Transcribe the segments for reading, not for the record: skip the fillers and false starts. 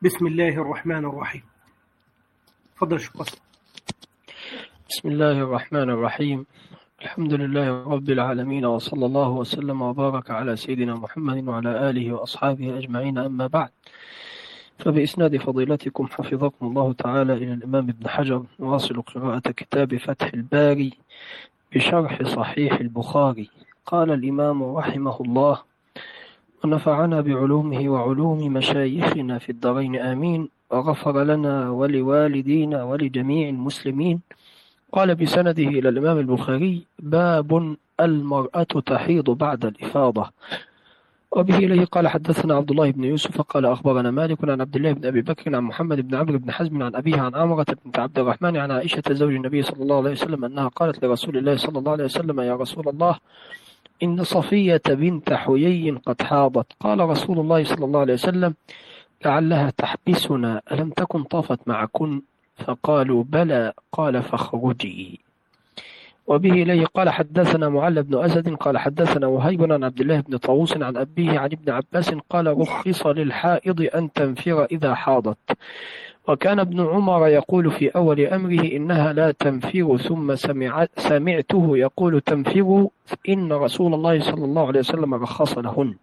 بسم الله الرحمن الرحيم. تفضل شيخ قاسم. بسم الله الرحمن الرحيم. الحمد لله رب العالمين، وصلى الله وسلم وبارك على سيدنا محمد وعلى آله وأصحابه أجمعين، أما بعد. فبإسناد فضيلتكم حفظكم الله تعالى إلى الإمام ابن حجر نواصل قراءة كتاب فتح الباري بشرح صحيح البخاري. قال الإمام رحمه الله: ونفعنا بعلومه وعلوم مشايخنا في الدارين آمين، وغفر لنا ولوالدينا ولجميع المسلمين. قال بسنده إلى الإمام البخاري: باب المرأة تحيض بعد الإفاضة. وبه إليه قال: حدثنا عبد الله بن يوسف قال أخبرنا مالك عن عبد الله بن أبي بكر عن محمد بن عمرو بن حزم عن أبيه عن عمرة بنت عبد الرحمن عن عائشة زوج النبي صلى الله عليه وسلم أنها قالت لرسول الله صلى الله عليه وسلم: يا رسول الله، إن صفية بنت حيي قد حاضت. قال رسول الله صلى الله عليه وسلم: لعلها تحبسنا، ألم تكن طافت معكن؟ فقالوا: بلى. قال: فاخرجي. وبه إليه قال: حدثنا معل بن أسد قال حدثنا وهيب عن عبد الله بن طاووس عن أبيه عن ابن عباس قال: رخص للحائض أن تنفر إذا حاضت. وكان ابن عمر يقول في أول أمره: إنها لا تنفر، ثم سمعته يقول: تنفر، إن رسول الله صلى الله عليه وسلم رخص لهن.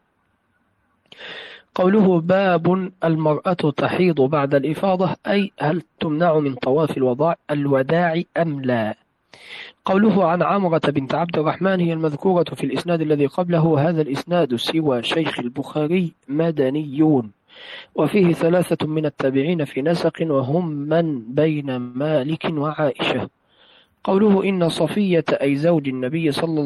قوله: باب المرأة تحيض بعد الإفاضة، أي هل تمنع من طواف الوداع أم لا؟ قوله: عن عمرة بنت عبد الرحمن هي المذكورة في الإسناد الذي قبله. هذا الإسناد سوى شيخ البخاري مدنيون، وفيه 3 من التابعين في نسق، وهم من بين مالك وعائشة. قوله: إن صفية أي زوج النبي صلى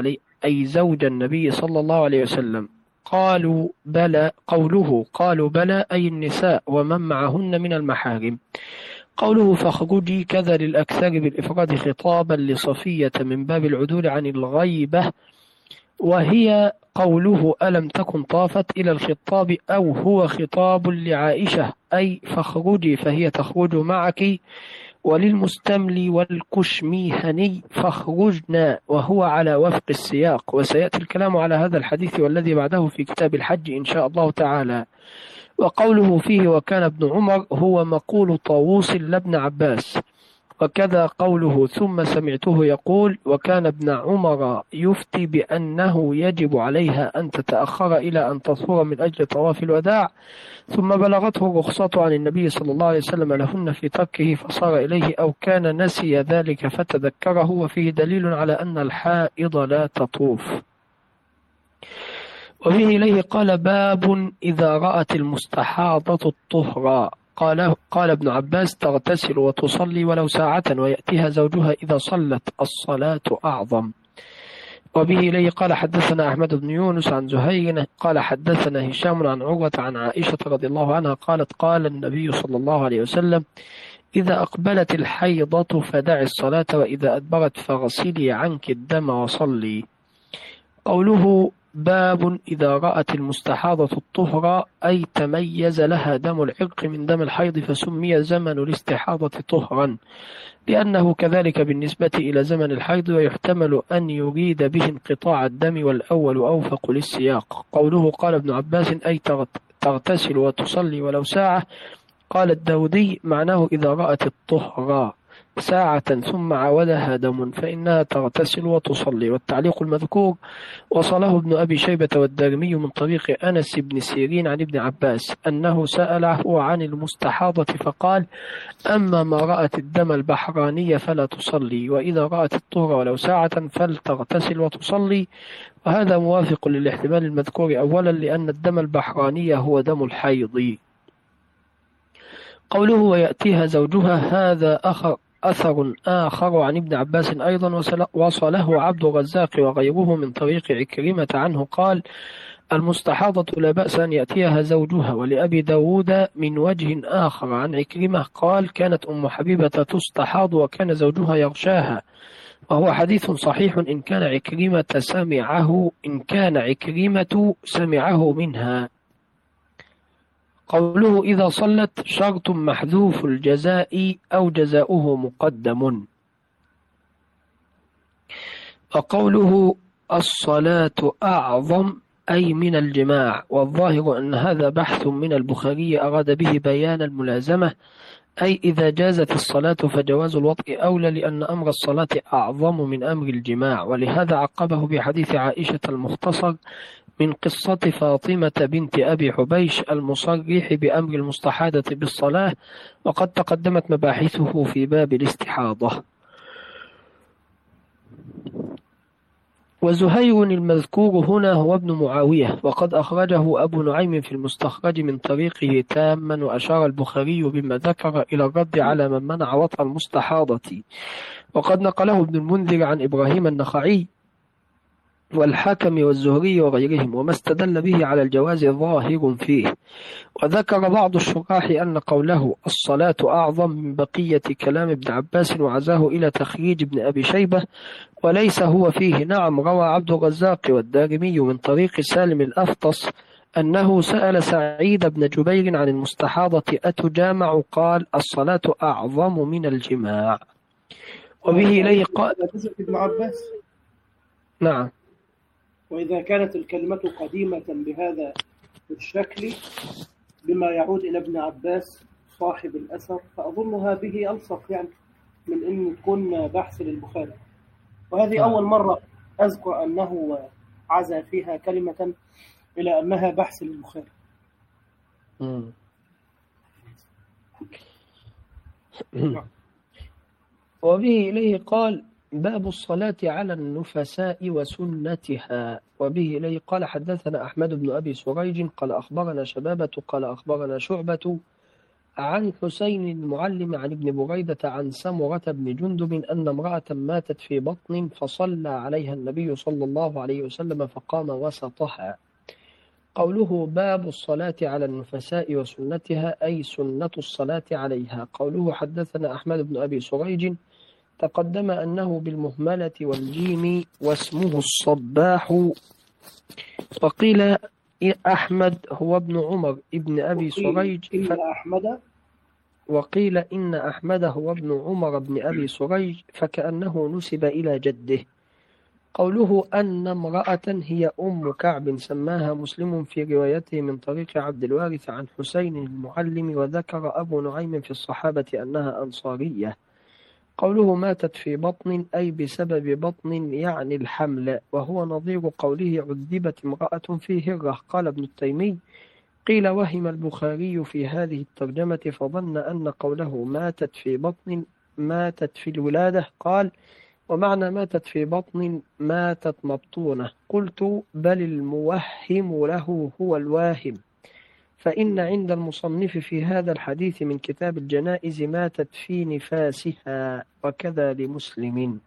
الله عليه وسلم. قالوا بلى. قوله قالوا بلى أي النساء ومن معهن من المحارم. قوله: فاخرجي كذا للأكثر بالإفراد خطابا لصفية من باب العدول عن الغيبة، وهي قوله: ألم تكن طافت إلى الخطاب، أو هو خطاب لعائشة أي فاخرجي، فهي تخرج معك. وللمستملي والكشميهني: فاخرجنا، وهو على وفق السياق، وسيأتي الكلام على هذا الحديث والذي بعده في كتاب الحج إن شاء الله تعالى. وقوله فيه: وكان ابن عمر، هو مقول طاووس لابن عباس. وكذا قوله: ثم سمعته يقول: وكان ابن عمر يفتي بأنه يجب عليها أن تتأخر إلى أن تطهر من أجل طواف الوداع، ثم بلغته الرخصة عن النبي صلى الله عليه وسلم لهن في تركه فصار إليه، أو كان نسي ذلك فتذكره. وفيه دليل على أن الحائض لا تطوف. وبه إليه قال: باب إذا رأت المستحاضة الطهر. قال ابن عباس: تغتسل وتصلي ولو ساعة، ويأتيها زوجها إذا صلت، الصلاة أعظم. وبه إليه قال: حدثنا أحمد بن يونس عن زهير قال حدثنا هشام عن عروة عن عائشة رضي الله عنها قالت: قال النبي صلى الله عليه وسلم: إذا أقبلت الحيضة فدعي الصلاة، وإذا أدبرت فاغسلي عنك الدم وصلي. قوله: باب إذا رأت المستحاضة الطهر، أي تميز لها دم العرق من دم الحيض، فسمي زمن الاستحاضة طهرا، لأنه كذلك بالنسبة إلى زمن الحيض، ويحتمل أن يريد به انقطاع الدم، والأول أوفق للسياق. قوله قال ابن عباس: أي تغتسل وتصلي ولو ساعة. قال الداودي: معناه إذا رأت الطهر ساعة ثم عودها دم فإنها تغتسل وتصلي. والتعليق المذكور وصله ابن أبي شيبة والدارمي من طريق أنس بن سيرين عن ابن عباس أنه سأله عن المستحاضة فقال: أما ما رأت الدم البحراني فلا تصلي، وإذا رأت الطهر ولو ساعة فلتغتسل وتصلي. وهذا موافق للاحتمال المذكور أولا، لأن الدم البحراني هو دم الحيض. قوله: ويأتيها زوجها، هذا أثر آخر عن ابن عباس أيضا، وصله عبد الرزاق وغيره من طريق عكرمة عنه قال: المستحاضة لا بأس أن يأتيها زوجها. ولأبي داود من وجه آخر عن عكرمة قال: كانت أم حبيبة تستحاض وكان زوجها يغشاها، وهو حديث صحيح إن كان عكرمة سمعه منها. قوله: إذا صلت، شرط محذوف الجزاء أو جزاؤه مقدم. وقوله: الصلاة أعظم، أي من الجماع، والظاهر أن هذا بحث من البخاري أراد به بيان الملازمة، أي إذا جازت الصلاة فجواز الوطء أولى، لأن أمر الصلاة أعظم من أمر الجماع. ولهذا عقبه بحديث عائشة المختصر من قصة فاطمة بنت أبي حبيش المصرح بأمر المستحاضة بالصلاة، وقد تقدمت مباحثه في باب الاستحاضة. وزهير المذكور هنا هو ابن معاوية، وقد أخرجه أبو نعيم في المستخرج من طريقه تاما، وأشار البخاري بما ذكر إلى الرد على من منع وطأ المستحاضة. وقد نقله ابن المنذر عن إبراهيم النخعي والحاكم والزهري وغيرهم، وما استدل به على الجواز ظاهر فيه. وذكر بعض الشراح أن قوله الصلاة أعظم من بقية كلام ابن عباس، وعزاه إلى تخريج ابن أبي شيبة، وليس هو فيه. نعم، روى عبد الرزاق والدارمي من طريق سالم الأفطس أنه سأل سعيد بن جبير عن المستحاضة أتجامع؟ قال الصلاة أعظم من الجماع. وبه إليه قال ابن عباس. نعم. وإذا كانت الكلمة قديمة بهذا الشكل بما يعود إلى ابن عباس صاحب الأثر، فأظنها به ألصق يعني من أن تكون بحث للبخاري. وهذه أول مرة أذكر أنه عزى فيها كلمة إلى أنها بحث للبخاري. وبه إليه قال باب الصلاة على النفساء وسنتها. وبه إليه قال حدثنا أحمد بن أبي سريج قال أخبرنا شبابة قال أخبرنا شعبة عن حسين المعلم عن ابن بريدة عن سمرة بن جندب أن امرأة ماتت في بطن، فصلى عليها النبي صلى الله عليه وسلم فقام وسطها. قوله باب الصلاة على النفساء وسنتها أي سنة الصلاة عليها. قوله حدثنا أحمد بن أبي سريج تقدم أنه بالمهملة والجيم واسمه الصباح. وقيل أحمد هو ابن عمر ابن أبي سريج وقيل إن أحمد هو ابن عمر بن أبي سريج فكأنه نسب إلى جده. قوله أن امرأة هي أم كعب سماها مسلم في روايته من طريق عبد الوارث عن حسين المعلم. وذكر أبو نعيم في الصحابة أنها أنصارية. قوله ماتت في بطن أي بسبب بطن يعني الحمل، وهو نظير قوله عذبت امرأة في هرة. قال ابن التيمي قيل وهم البخاري في هذه الترجمة فظن أن قوله ماتت في بطن ماتت في الولادة. قال ومعنى ماتت في بطن ماتت مبطونة. قلت بل الموهم له هو الواهم، فإن عند المصنف في هذا الحديث من كتاب الجنائز ماتت في نفاسها، وكذا لمسلم.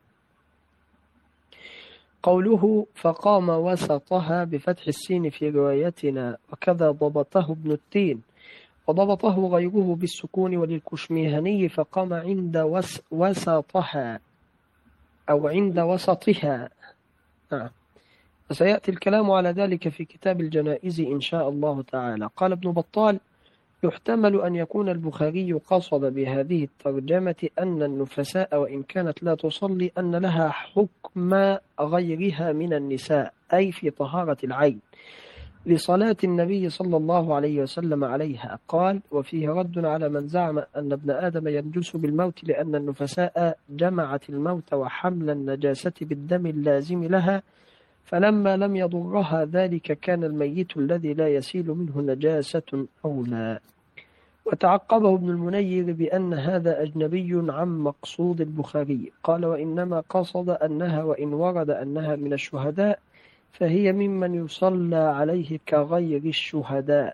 قوله فقام وسطها بفتح السين في روايتنا، وكذا ضبطه ابن التين، وضبطه غيره بالسكون وللكشميهني فقام عند وسطها أو عند وسطها. وسيأتي الكلام على ذلك في كتاب الجنائز إن شاء الله تعالى. قال ابن بطال يحتمل أن يكون البخاري قصد بهذه الترجمة أن النفساء وإن كانت لا تصلي أن لها حكم غيرها من النساء، أي في طهارة العين، لصلاة النبي صلى الله عليه وسلم عليها. قال وفيه رد على من زعم أن ابن آدم ينجس بالموت، لأن النفساء جمعت الموت وحمل النجاسة بالدم اللازم لها، فلما لم يضرها ذلك كان الميت الذي لا يسيل منه نجاسة أولى. وتعقبه ابن المنير بأن هذا أجنبي عن مقصود البخاري. قال وإنما قصد أنها وإن ورد أنها من الشهداء فهي ممن يصلى عليه كغير الشهداء.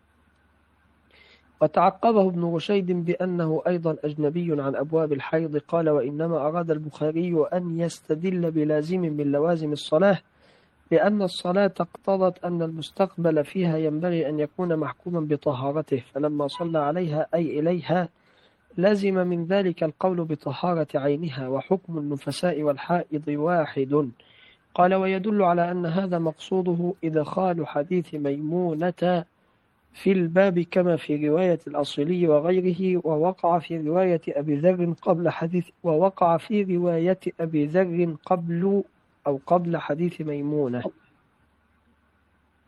وتعقبه ابن رشيد بأنه أيضا أجنبي عن أبواب الحيض. قال وإنما أراد البخاري أن يستدل بلازم من لوازم الصلاة، لأن الصلاة اقتضت أن المستقبل فيها ينبغي أن يكون محكوما بطهارته، فلما صلى عليها أي إليها لازم من ذلك القول بطهارة عينها، وحكم النفساء والحائض واحد. قال ويدل على أن هذا مقصوده إدخال حديث ميمونة في الباب كما في رواية الأصلي وغيره، ووقع في رواية أبي ذر قبل حديث ميمونة.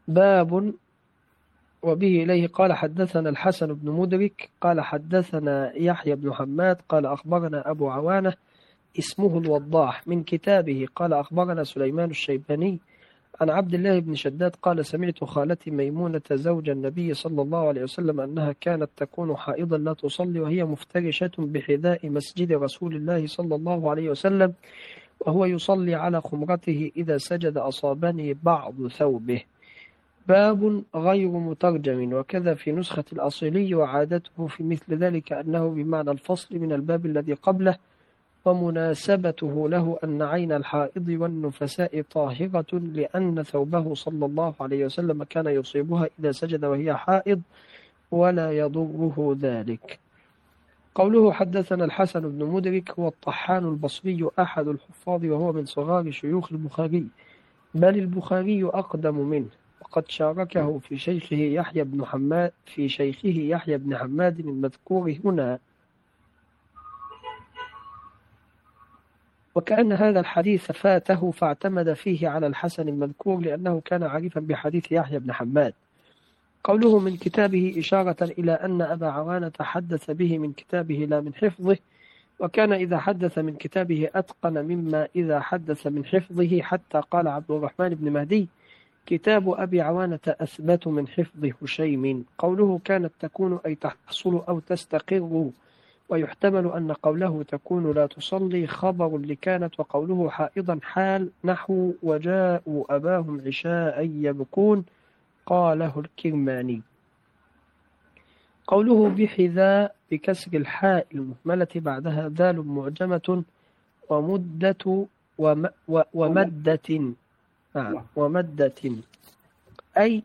باب. وبه إليه قال حدثنا الحسن بن مدرك قال حدثنا يحيى بن حماد قال أخبرنا أبو عوانة اسمه الوضاح من كتابه قال أخبرنا سليمان الشيباني عن عبد الله بن شداد قال سمعت خالتي ميمونة زوج النبي صلى الله عليه وسلم أنها كانت تكون حائضا لا تصلي وهي مفترشة بحذاء مسجد رسول الله صلى الله عليه وسلم وهو يصلي على خمرته إذا سجد أصابني بعض ثوبه. باب غير مترجم وكذا في نسخة الأصيلي وعادته في مثل ذلك أنه بمعنى الفصل من الباب الذي قبله ومناسبته له أن عين الحائض والنفساء طاهرة لأن ثوبه صلى الله عليه وسلم كان يصيبها إذا سجد وهي حائض ولا يضره ذلك. قوله حدثنا الحسن بن مدرك هو الطحان البصري أحد الحفاظ وهو من صغار شيوخ البخاري بل البخاري أقدم منه وقد شاركه في شيخه يحيى بن حماد المذكور هنا. وكأن هذا الحديث فاته فاعتمد فيه على الحسن المذكور لأنه كان عارفا بحديث يحيى بن حماد. قوله من كتابه إشارة إلى أن أبا عوانة حدث به من كتابه لا من حفظه وكان إذا حدث من كتابه أتقن مما إذا حدث من حفظه حتى قال عبد الرحمن بن مهدي كتاب أبي عوانة أثبت من حفظ هشيم. قوله كانت تكون أي تحصل أو تستقر ويحتمل أن قوله تكون لا تصلي خبر لكانت وقوله حائضا حال نحو وجاءوا أباهم عشاء يبكون قاله الكرماني. قوله بحذاء بكسر الحاء المهملة بعدها ذال معجمة ومدة أي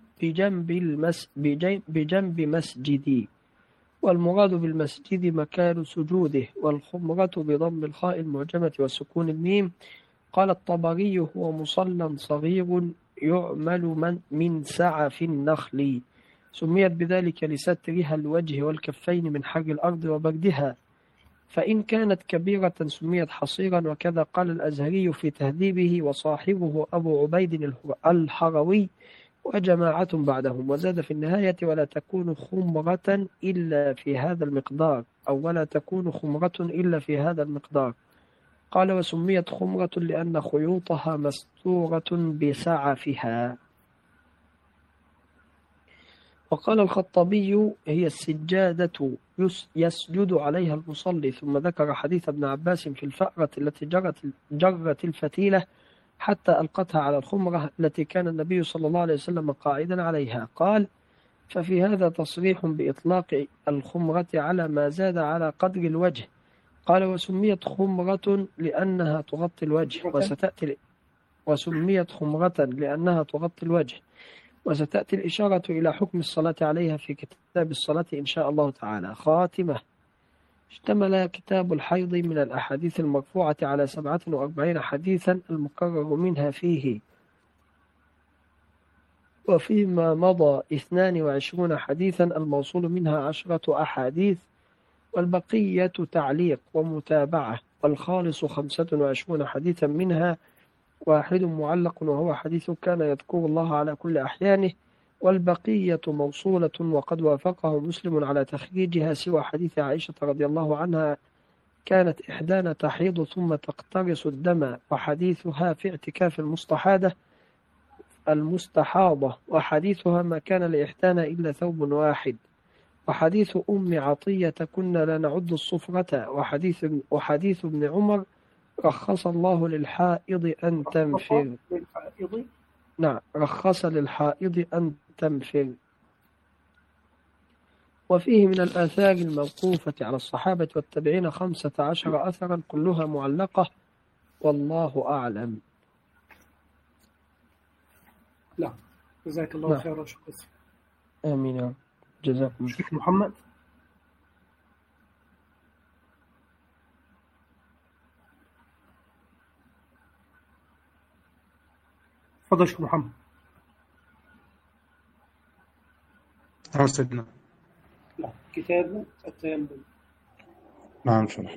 بجنب مسجدي والمراد بالمسجد مكان سجوده والخمرة بضم الخاء المعجمة وسكون الميم. قال الطبري هو مصلى صغير يعمل من سعف النخل سميت بذلك لسترها الوجه والكفين من حر الأرض وبردها فإن كانت كبيرة سميت حصيرا وكذا قال الأزهري في تهذيبه وصاحبه أبو عبيد الحروي وجماعة بعدهم وزاد في النهاية ولا تكون خمرة إلا في هذا المقدار أو ولا تكون خمرة إلا في هذا المقدار. قال وسميت خمرة لأن خيوطها مستورة بسعفها. وقال الخطابي هي السجادة يسجد عليها المصلي ثم ذكر حديث ابن عباس في الفأرة التي جرت الفتيلة حتى ألقتها على الخمرة التي كان النبي صلى الله عليه وسلم قاعدا عليها. قال ففي هذا تصريح بإطلاق الخمرة على ما زاد على قدر الوجه. قال وسميت خمرة لأنها تغطي الوجه وسميت خمرة لأنها تغطي الوجه وستأتي الإشارة إلى حكم الصلاة عليها في كتاب الصلاة إن شاء الله تعالى. خاتمة. اشتمل كتاب الحيض من الأحاديث المرفوعة على 47 حديثا المكرر منها فيه وفيما مضى 22 حديثا الموصول منها 10 أحاديث والبقية تعليق ومتابعة والخالص 25 حديثا منها واحد معلق وهو حديث كان يذكر الله على كل أحيانه والبقية موصولة وقد وافقه مسلم على تخريجها سوى حديث عائشة رضي الله عنها كانت إحدانا تحيض ثم تقترص الدم وحديثها في اعتكاف المستحاضة وحديثها ما كان لإحدانا إلا ثوب واحد وحديث أم عطية كنا لا نعد الصفرة وحديث ابن عمر رخص الله للحائض أن تنفر. نعم رخص للحائض أن تنفر. وفيه من الآثار الموقوفة على الصحابة والتابعين 15 أثرا كلها معلقة والله أعلم. لا جزاك الله خيرا. شكرا. آمين جزاكم. شيخ محمد. تفضل شيخ محمد. سيدنا. لا كتاب التيمم. نعم شرح.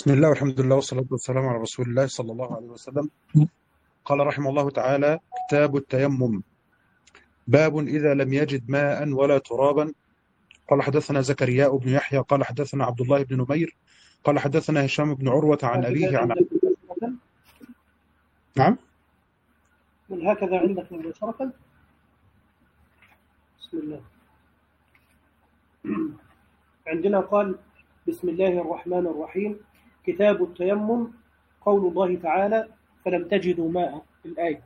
بسم الله والحمد لله والصلاة والسلام على رسول الله صلى الله عليه وسلم. قال رحمه الله تعالى: كتاب التيمم. باب إذا لم يجد ماء ولا ترابا. قال حدثنا زكريا بن يحيى قال حدثنا عبد الله بن نمير قال حدثنا هشام بن عروة عن أبيه عن نعم من هكذا عندك مباشرة. بسم الله. عندنا قال: بسم الله الرحمن الرحيم. كتاب التيمم. قول الله تعالى: فلم تجدوا ماء. الآية.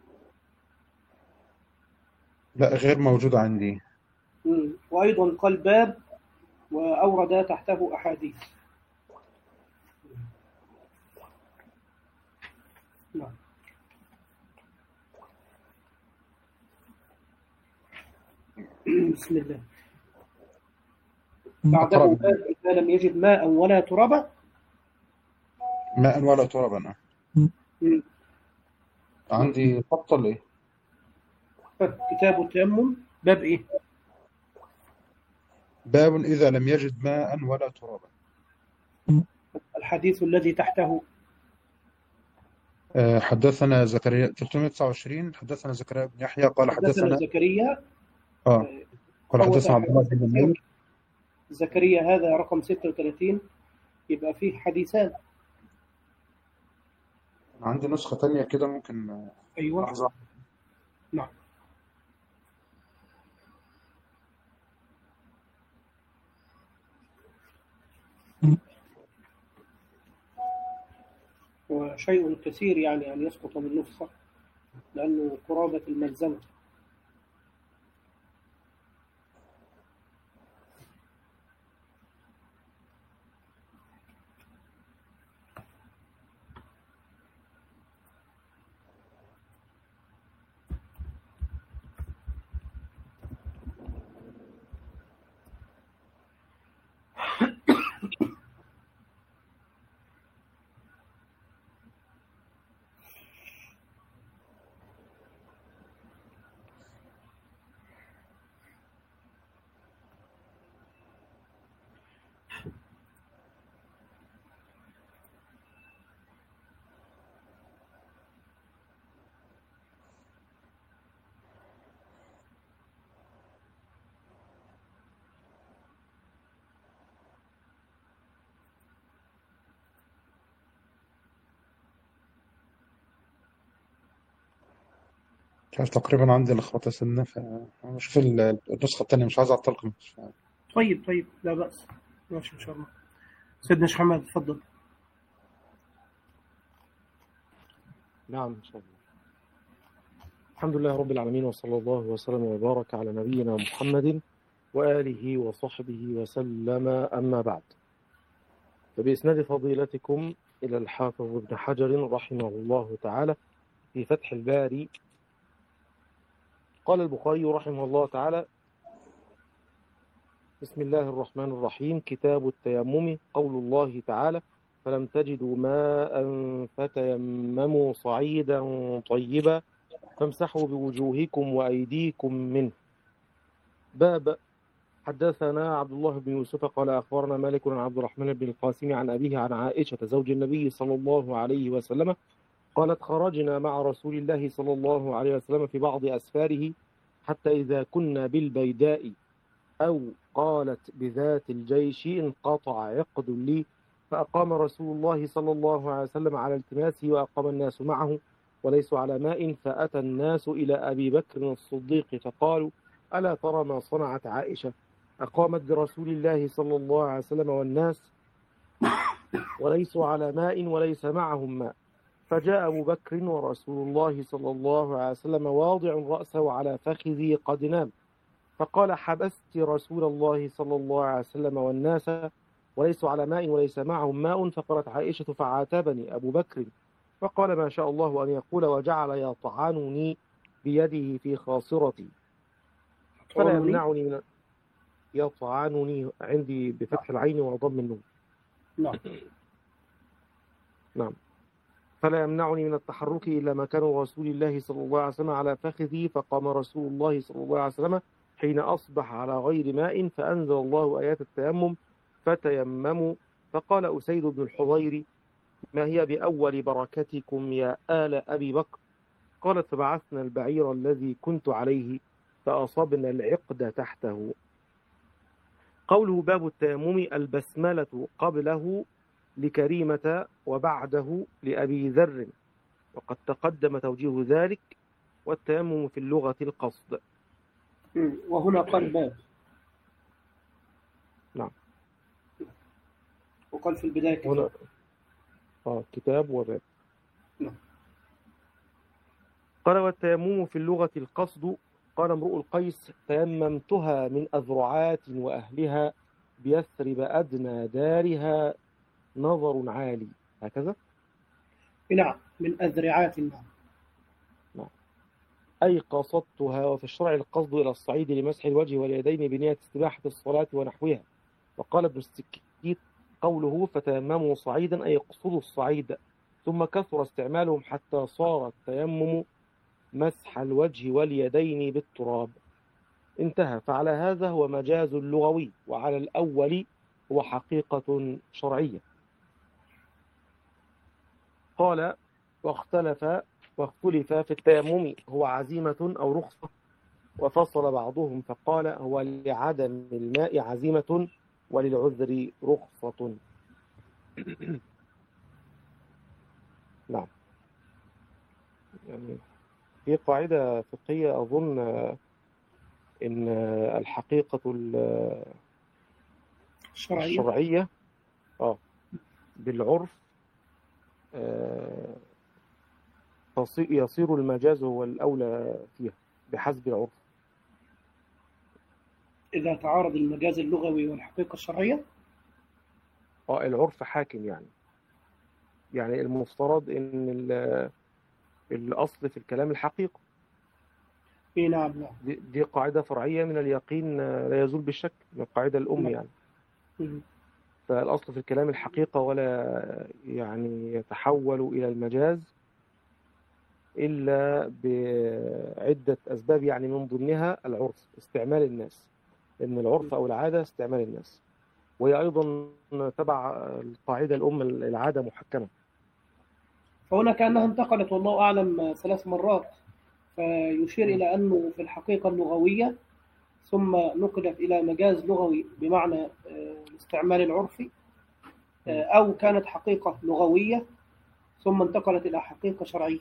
لا، غير موجود عندي. وأيضا قال: باب، وأورد تحته أحاديث. نعم. بسم الله. بعده باب إذا لم يجد ماء ولا ترابا. ماء ولا ترابا. عندي خط ولا ايه؟ كتاب التيمم باب ايه؟ باب إذا لم يجد ماء ولا ترابا. الحديث الذي تحته. حدثنا زكريا 329. حدثنا زكريا بن يحيى قال حدثنا زكريا. قال حدثنا عبد الله بن نمير. زكريا هذا رقم 36، يبقى فيه حديثان. عندي نسخة تانية كده ممكن. أيوة. لحظة. نعم. وشيء كثير يعني أن يسقط من نسخة، لأنه قرابة الملزمة. تقريبا عندي لخبطة سنة، فشوف النسخة التانية، مش عايز أعطلكم. طيب، لا بأس، ماشي إن شاء الله. سيدنا شيخ حماد تفضل. نعم إن شاء الله. الحمد لله رب العالمين، وصلى الله وسلم وبارك على نبينا محمد وآله وصحبه وسلم، أما بعد. فبإسناد فضيلتكم إلى الحافظ ابن حجر رحمه الله تعالى في فتح الباري، قال البخاري رحمه الله تعالى: بسم الله الرحمن الرحيم. كتاب التيمم. قول الله تعالى: فلم تجدوا ماء فتيمموا صعيدا طيبا فامسحوا بوجوهكم وأيديكم منه. باب. حدثنا عبد الله بن يوسف قال أخبرنا مالك عن عبد الرحمن بن القاسم عن أبيه عن عائشة زوج النبي صلى الله عليه وسلم قالت: خرجنا مع رسول الله صلى الله عليه وسلم في بعض أسفاره حتى إذا كنا بالبيداء أو قالت بذات الجيش انقطع عقد لي، فأقام رسول الله صلى الله عليه وسلم على التماسه وأقام الناس معه وليسوا على ماء، فأتى الناس إلى أبي بكر الصديق فقالوا: ألا ترى ما صنعت عائشة؟ أقامت برسول الله صلى الله عليه وسلم والناس وليسوا على ماء وليس معهم ماء. فجاء أبو بكر ورسول الله صلى الله عليه وسلم واضع رأسه على فخذه قد نام، فقال: حبست رسول الله صلى الله عليه وسلم والناس وليسوا على ماء وليس معهم ماء. فقالت عائشة: فعاتبني أبو بكر فقال ما شاء الله أن يقول، وجعل يطعنني بيده في خاصرتي فلا يمنعني من يطعنني، عندي بفتح العين وضم النون. نعم. فلا يمنعني من التحرك إلا مكان رسول الله صلى الله عليه وسلم على فخذي. فقام رسول الله صلى الله عليه وسلم حين أصبح على غير ماء، فأنزل الله آيات التيمم: فتيمموا فقال أسيد بن الحضير: ما هي بأول بركتكم يا آل أبي بكر؟ قالت: فبعثنا البعير الذي كنت عليه فأصبنا العقد تحته. قوله باب التيمم: البسملة قبله لكريمة وبعده لأبي ذر، وقد تقدم توجيه ذلك. والتيمم في اللغة القصد. وهنا قال باب. نعم. وقال في البداية كتاب. كتاب وباب. نعم. قال: والتيمم في اللغة القصد. قال امرؤ القيس: تيممتها من أذرعات وأهلها بيثرب أدنى دارها نظر عالي. هكذا. نعم، من أذرعات. نعم. أي قصدتها. وفي الشرع القصد إلى الصعيد لمسح الوجه واليدين بنية استباحة الصلاة ونحوها. وقال ابن السكيت: قوله فتيمموا صعيدا أي يقصدوا الصعيد، ثم كثر استعمالهم حتى صار التيمم مسح الوجه واليدين بالتراب. انتهى. فعلى هذا هو مجاز لغوي، وعلى الأول هو حقيقة شرعية. قال: واختلف في التيمم هو عزيمة أو رخصة، وفصل بعضهم فقال: هو لعدم الماء عزيمة وللعذر رخصة. نعم. يعني في قاعدة فقهية أظن إن الحقيقة الشرعية بالعرف يصير المجاز هو الأولى فيها بحسب العرف. إذا تعارض المجاز اللغوي والحقيقة الشرعية، العرف حاكم. يعني المفترض إن الأصل في الكلام الحقيقة. نعم. دي قاعدة فرعية من اليقين لا يزول بالشك، من القاعدة الأم يعني. فالأصل في الكلام الحقيقة، ولا يعني يتحول إلى المجاز إلا بعدة أسباب، يعني من ضمنها العرف، استعمال الناس، إن العرف أو العادة استعمال الناس، وهي أيضا تبع القاعدة الأم العادة محكمة. فهنا كأنها انتقلت والله أعلم 3 مرات، فيشير إلى أنه في الحقيقة اللغوية، ثم نقلت إلى مجاز لغوي بمعنى الاستعمال العرفي، أو كانت حقيقة لغوية ثم انتقلت إلى حقيقة شرعية.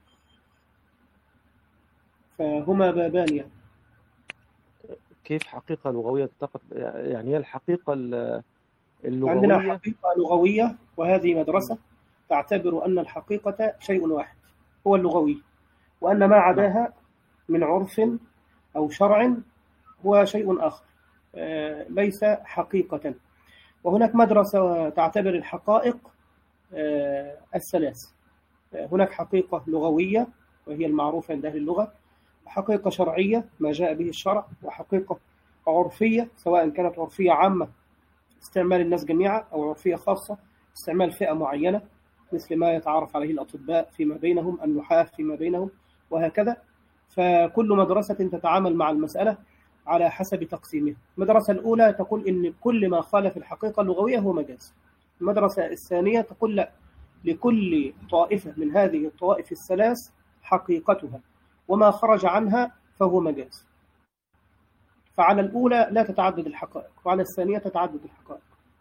فهما بابان يعني. كيف حقيقة لغوية تنتقل؟ يعني هي الحقيقة اللغوية. عندنا حقيقة لغوية، وهذه مدرسة تعتبر أن الحقيقة شيء واحد هو اللغوي، وأن ما عداها من عرف أو شرع هو شيء آخر ليس حقيقة. وهناك مدرسة تعتبر الحقائق الثلاث. هناك حقيقة لغوية وهي المعروفة عند أهل اللغة، وحقيقة شرعية ما جاء به الشرع، وحقيقة عرفية سواء كانت عرفية عامة استعمال الناس جميعا أو عرفية خاصة استعمال فئة معينة، مثل ما يتعارف عليه الأطباء فيما بينهم، النحاة فيما بينهم، وهكذا. فكل مدرسة تتعامل مع المسألة على حسب تقسيمها. المدرسة الأولى تقول إن كل ما خالف الحقيقة اللغوية هو مجاز. المدرسة الثانية تقول لا، لكل طائفة من هذه الطوائف الثلاث حقيقتها، وما خرج عنها فهو مجاز. فعلى الأولى لا تتعدد الحقائق، وعلى الثانية تتعدد الحقائق.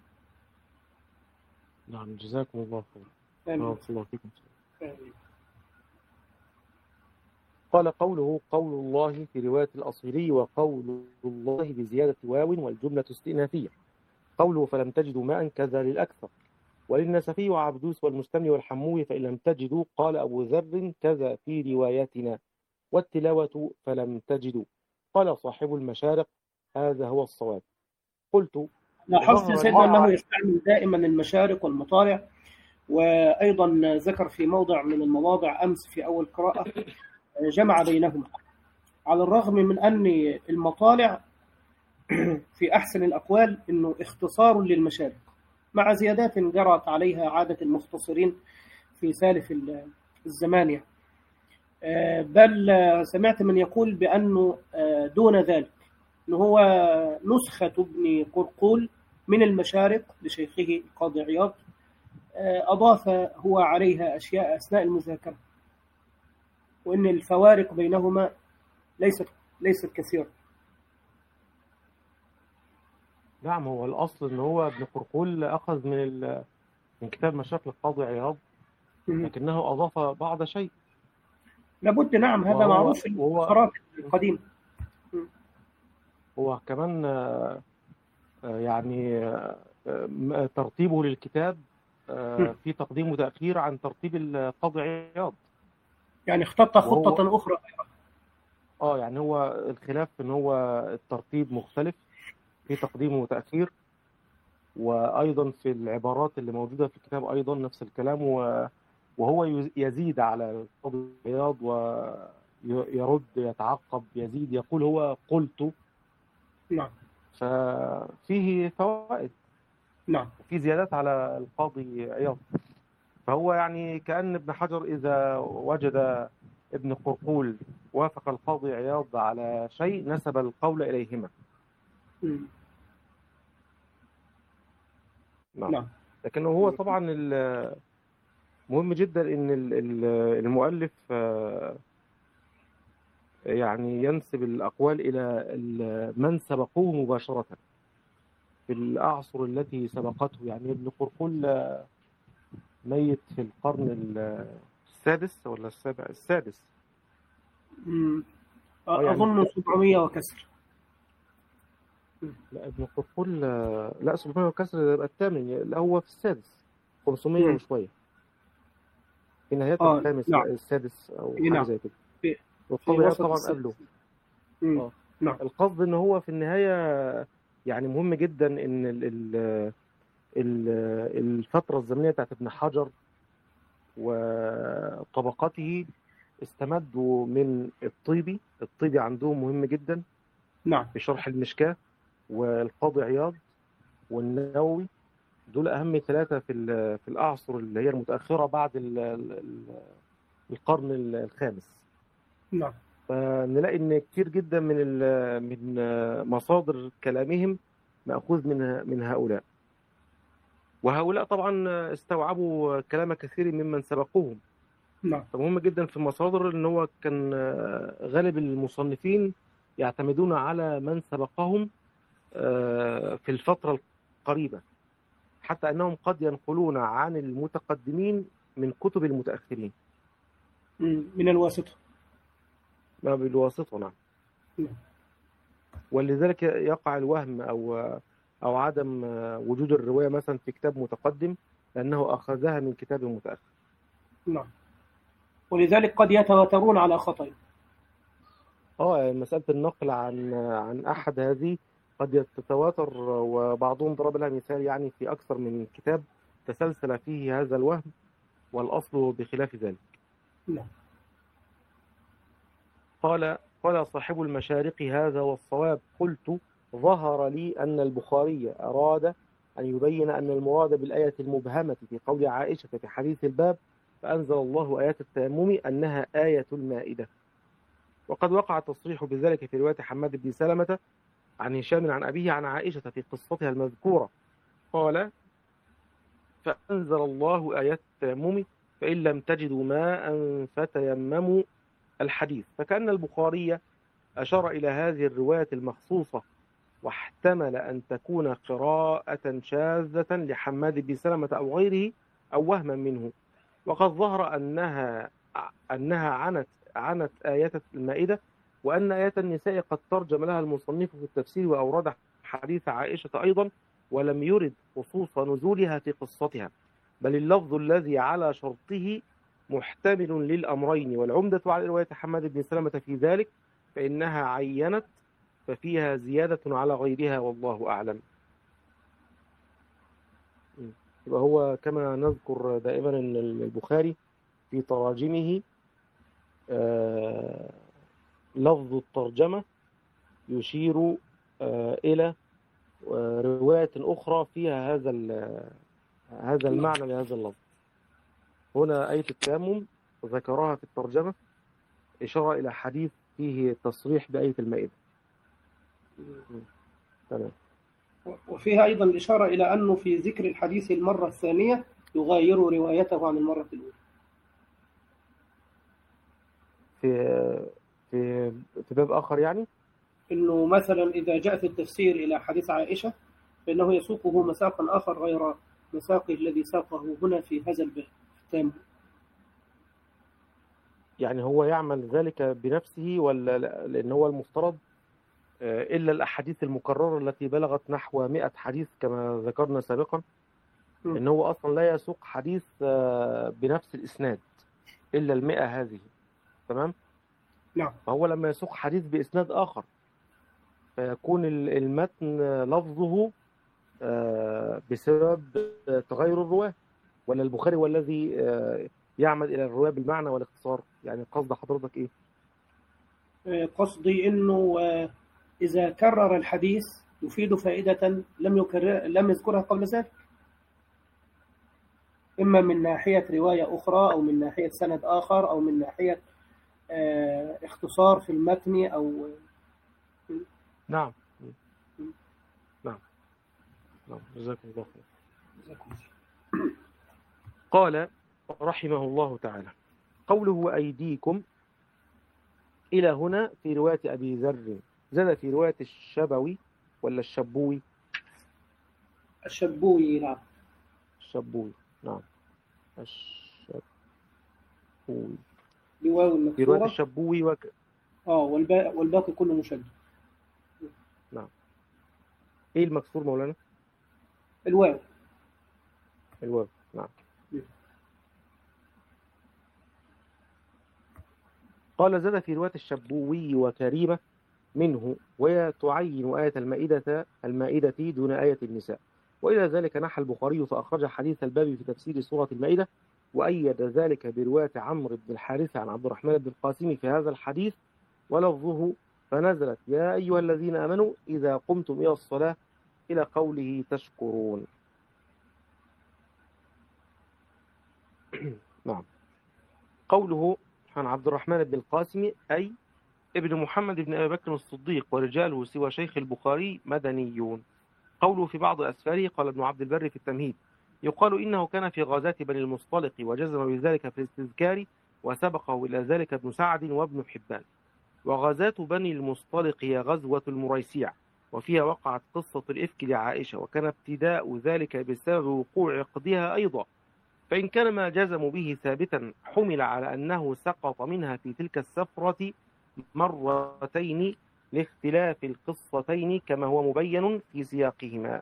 نعم، جزاكم الله خير. آمين. الله فيكم. آمين. قال: قوله قول الله في رواية الأصيلي، وقول الله بزيادة واو والجملة استئنافية. قوله فلم تجدوا ماء كذا للأكثر، وللنسفي وعبدوس والمستملي والحموي فإن لم تجدوا قال أبو ذر كذا في روايتنا، والتلاوة فلم تجدوا. قال صاحب المشارق هذا هو الصواب. قلت: لاحظت يا سيدنا أنه يستعمل دائما المشارق والمطالع، وأيضا ذكر في موضع من المواضع أمس في أول قراءة جمع بينهما، على الرغم من أن المطالع في أحسن الأقوال أنه اختصار للمشارق مع زيادات جرت عليها عادة المختصرين في سالف الزمان يعني. بل سمعت من يقول بأنه دون ذلك، أنه هو نسخة ابن قرقول من المشارق لشيخه القاضي عياض، أضاف هو عليها أشياء أثناء المذاكرة، وإن الفوارق بينهما ليست كثيرة. نعم، هو الأصل إن هو ابن قرقل أخذ من كتاب مشايخ القاضي عياض، لكنه أضاف بعض شيء. لابد، نعم، هذا معروف في المختصرات القديمة. هو كمان يعني ترتيبه للكتاب في تقديم وتأخير عن ترتيب القاضي عياض، يعني اختط خطة أخرى. يعني هو الخلاف إن هو الترتيب مختلف في تقديم وتأخير، وأيضا في العبارات اللي موجودة في الكتاب أيضا نفس الكلام، وهو يزيد على القاضي عياض ويرد، يتعقب، يزيد، يقول هو قلت. نعم. ففيه فوائد، نعم، في زيادات على القاضي عياض. فهو يعني كأن ابن حجر إذا وجد ابن قرقول وافق القاضي عياض على شيء نسب القول إليهما. نعم. لكن هو طبعا مهم جدا ان المؤلف يعني ينسب الأقوال إلى من سبقوه مباشرة في الأعصر التي سبقته. يعني ابن قرقل ميت في القرن السادس ولا السابع؟ السادس. أظن 700 وكسر. لا، ابن قرقل لا، 700 وكسر يبقى الثامن. لا، هو في السادس، 500 وشوية، في نهاية الخامس. نعم. السادس أو حاجة نعم. زي كده. والقضية طبعا قبله. نعم. القصد ان هو في النهاية يعني مهم جدا ان الفترة الزمنية بتاعت ابن حجر وطبقته استمدوا من الطيبي عندهم مهم جدا. نعم. في شرح المشكاة، والقاضي عياض، والنووي، دول أهم ثلاثة في الأعصر اللي هي المتأخرة بعد القرن الخامس. نعم. فنلاقي ان كتير جدا من مصادر كلامهم مأخوذ من هؤلاء، وهؤلاء طبعا استوعبوا كلام كثير ممن سبقوهم. نعم. فمهم جدا في المصادر ان هو كان غالب المصنفين يعتمدون على من سبقهم في الفترة القريبة، حتى انهم قد ينقلون عن المتقدمين من كتب المتأخرين من الواسطة. ما بالواسطة. نعم. ولذلك يقع الوهم أو عدم وجود الرواية مثلا في كتاب متقدم لأنه أخذها من كتاب متأخر. نعم. ولذلك قد يتواترون على خطأ. مسألة النقل عن أحد هذه قد تتواتر، وبعضهم ضرب لها مثال يعني في أكثر من كتاب تسلسل فيه هذا الوهم، والأصل بخلاف ذلك. نعم. قال صاحب المشارق هذا والصواب. قلت: ظهر لي أن البخاري أراد أن يبين أن المراد بالآية المبهمة في قول عائشة في حديث الباب فأنزل الله آيات التيمم أنها آية المائدة. وقد وقع التصريح بذلك في رواية حماد بن سلمة عن هشام عن أبيه عن عائشة في قصتها المذكورة. قال: فأنزل الله آيات التيمم فإن لم تجدوا ماء فتيمموا الحديث. فكأن البخاري أشار إلى هذه الرواية المخصوصة، واحتمل أن تكون قراءة شاذة لحماد بن سلمة أو غيره أو وهما منه. وقد ظهر أنها عنت آيات المائدة، وأن آيات النساء قد ترجم لها المصنف في التفسير وأورد حديث عائشة أيضا، ولم يرد خصوص نزولها في قصتها، بل اللفظ الذي على شرطه محتمل للأمرين. والعمدة على رواية حماد بن سلمة في ذلك فإنها عينت، ففيها زيادة على غيرها، والله أعلم. يبقى هو كما نذكر دائما أن البخاري في تراجمه لفظ الترجمة يشير إلى رواية أخرى فيها هذا المعنى لهذا اللفظ. هنا آية التيمم ذكرها في الترجمة إشارة إلى حديث فيه تصريح بآية المائدة. تمام. وفيها أيضا الإشارة إلى أنه في ذكر الحديث المرة الثانية يغاير روايته عن المرة الأولى. في باب آخر يعني، إنه مثلا إذا جاء في التفسير إلى حديث عائشة فإنه يسوقه مساقا آخر غير مساقه الذي ساقه هنا في هذا الباب التام. يعني هو يعمل ذلك بنفسه ولا لأن هو المفترض إلا الأحاديث المكررة التي بلغت نحو 100 حديث كما ذكرنا سابقا، إن هو أصلا لا يسوق حديث بنفس الإسناد إلا 100 هذه، تمام؟ نعم. فهو لما يسوق حديث بإسناد آخر فيكون المتن لفظه بسبب تغير الرواة، ولا البخاري والذي يعمد إلى الرواة بالمعنى والاختصار؟ يعني قصد حضرتك إيه؟ قصدي إنه إذا كرر الحديث يفيد فائدة لم يذكرها قبل ذلك، إما من ناحية رواية أخرى أو من ناحية سند آخر أو من ناحية اختصار في المتن أو نعم جزاكم الله خير. قال رحمه الله تعالى: قوله أيديكم إلى هنا في رواية أبي ذر، زاد في رواية الشبوي ولا الشبوي؟ الشبوي. نعم الشبوي. نعم الشبوي بواو في رواية الشبوي والباقي كله مشدد. نعم. إيه المكسور مولانا؟ الواو. نعم. قال: زاد في رواية الشبوي وكريمة منه، وهي تعين آية المائدة دون آية النساء. وإلى ذلك نحى البخاري فأخرج حديث الباب في تفسير سورة المائدة، وأيد ذلك برواية عمرو بن الحارث عن عبد الرحمن بن القاسم في هذا الحديث ولفظه: فنزلت يا أيها الذين آمنوا إذا قمتم إلى الصلاة إلى قوله تشكرون. نعم. قوله عن عبد الرحمن بن القاسم أي ابن محمد بن أبي بكر الصديق، ورجاله سوى شيخ البخاري مدنيون. قوله في بعض أسفاره، قال ابن عبد البر في التمهيد: يقال إنه كان في غازات بني المصطلق وجزم بذلك في الاستذكار، وسبقه إلى ذلك ابن سعد وابن حبان. وغازات بني المصطلق هي غزوة المريسيع، وفيها وقعت قصة الإفك لعائشة، وكان ابتداء ذلك بسبب وقوع عقدها أيضا، فإن كان ما جزموا به ثابتا حمل على أنه سقط منها في تلك السفرة مرتين لاختلاف القصتين كما هو مبين في سياقهما.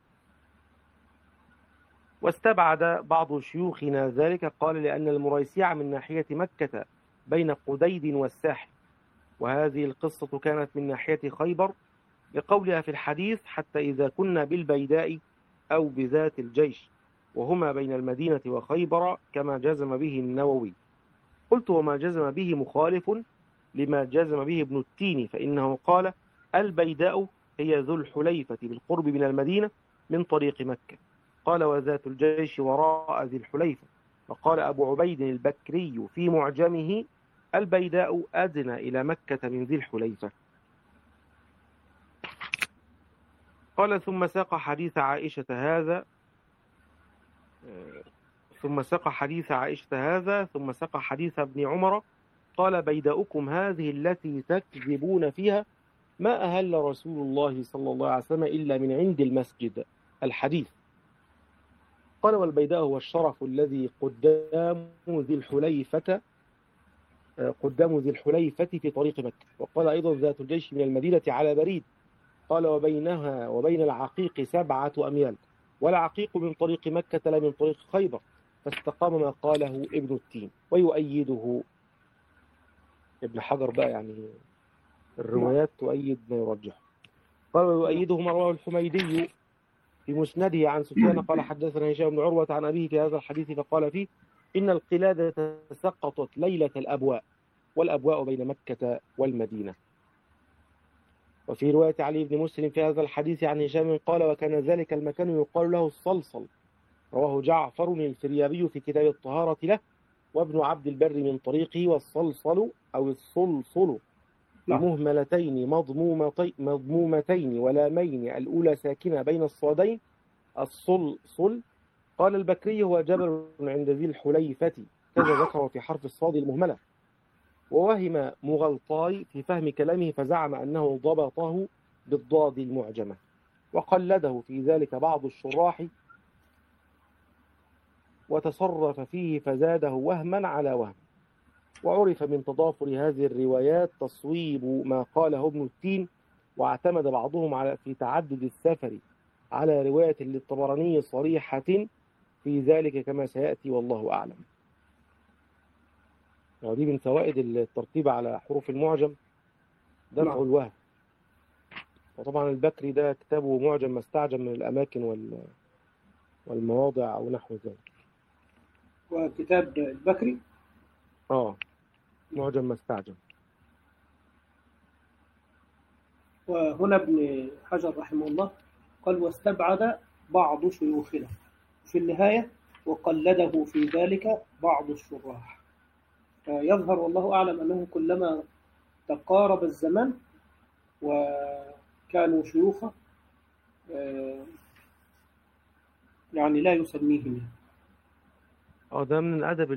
واستبعد بعض شيوخنا ذلك، قال: لأن المريسيع من ناحية مكة بين قديد والساحل، وهذه القصة كانت من ناحية خيبر، لقولها في الحديث: حتى إذا كنا بالبيداء أو بذات الجيش، وهما بين المدينة وخيبر، كما جزم به النووي. قلت: وما جزم به مخالف لما جزم به ابن التين، فإنه قال: البيداء هي ذو الحليفة بالقرب من المدينة من طريق مكة. قال: وذات الجيش وراء ذي الحليفة. وقال أبو عبيد البكري في معجمه: البيداء أدنى إلى مكة من ذي الحليفة. قال: ثم ساق حديث عائشة هذا ثم ساق حديث ابن عمر، قال: بيداؤكم هذه التي تكذبون فيها ما أهل رسول الله صلى الله عليه وسلم إلا من عند المسجد. الحديث. قال: والبيداء هو الشرف الذي قدام ذي الحليفة في طريق مكة. وقال أيضا: ذات الجيش من المدينة على بريد. قال: وبينها وبين العقيق 7 أميال، والعقيق من طريق مكة لا من طريق خيبر، فاستقام ما قاله ابن التين. ويؤيده ابن حجر بقى، يعني الروايات تؤيد ما يرجح. قال: ويؤيده ما رواه الحميدي في مسنده عن سفيان قال: حدثنا هشام بن عروة عن أبيه في هذا الحديث، فقال فيه: إن القلادة سقطت ليلة الأبواء، والأبواء بين مكة والمدينة. وفي رواية علي بن مسلم في هذا الحديث عن هشام قال: وكان ذلك المكان يقال له الصلصل. رواه جعفر الفريابي في كتاب الطهارة له، وابن عبد البر من طريقه. والصلصل أو الصلصل نعم. بمهملتين مضمومتين ولامين الأولى ساكنة بين الصادين صل. قال البكري هو جبل عند ذي الحليفة، كذا ذكره في حرف الصاد المهملة. ووهم مغلطاي في فهم كلامه فزعم أنه ضبطه بالضاد المعجمة، وقلده في ذلك بعض الشراح وتصرف فيه فزاده وهما على وهم. وعرف من تضافر هذه الروايات تصويب ما قاله ابن التين، واعتمد بعضهم في تعدد السفر على رواية للطبراني صريحة في ذلك كما سيأتي والله أعلم. ودي من فوائد الترتيب على حروف المعجم دفع نعم. الوهم. وطبعا البكري ده كتابه معجم ما استعجم من الأماكن والمواضع أو نحو ذلك. وكتاب البكري معجم ما استعجم. وهنا ابن حجر رحمه الله قال واستبعد بعض شيوخنا في النهاية وقلده في ذلك بعض الشراح. فيظهر والله أعلم أنه كلما تقارب الزمن وكانوا شيوخا يعني لا يسميهم. ده من أدب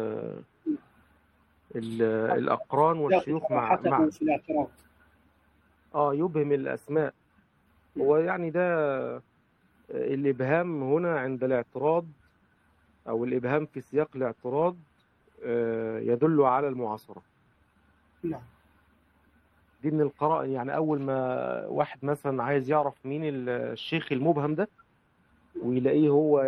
الأقران والشيوخ مع في الاعتراض. يبهم الأسماء. هو يعني ده الإبهام هنا عند الاعتراض، أو الإبهام في سياق الاعتراض يدل على المعاصرة. نعم. دي من القراءة. يعني أول ما واحد مثلا عايز يعرف مين الشيخ المبهم ده ويلاقيه هو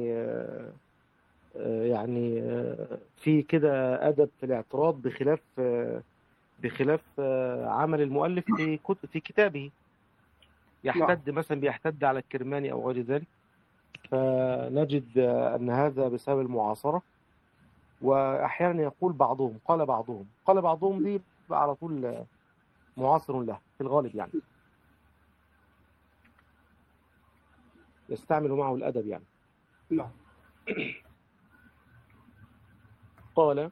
يعني في كده أدب في الاعتراض بخلاف عمل المؤلف في كتابه، يحتد مثلا بيحتد على الكرماني أو غير ذلك، فنجد أن هذا بسبب المعاصرة. وأحيانا يقول بعضهم قال بعضهم دي على طول معاصر له في الغالب، يعني يستعمل معه الأدب يعني. نعم. قال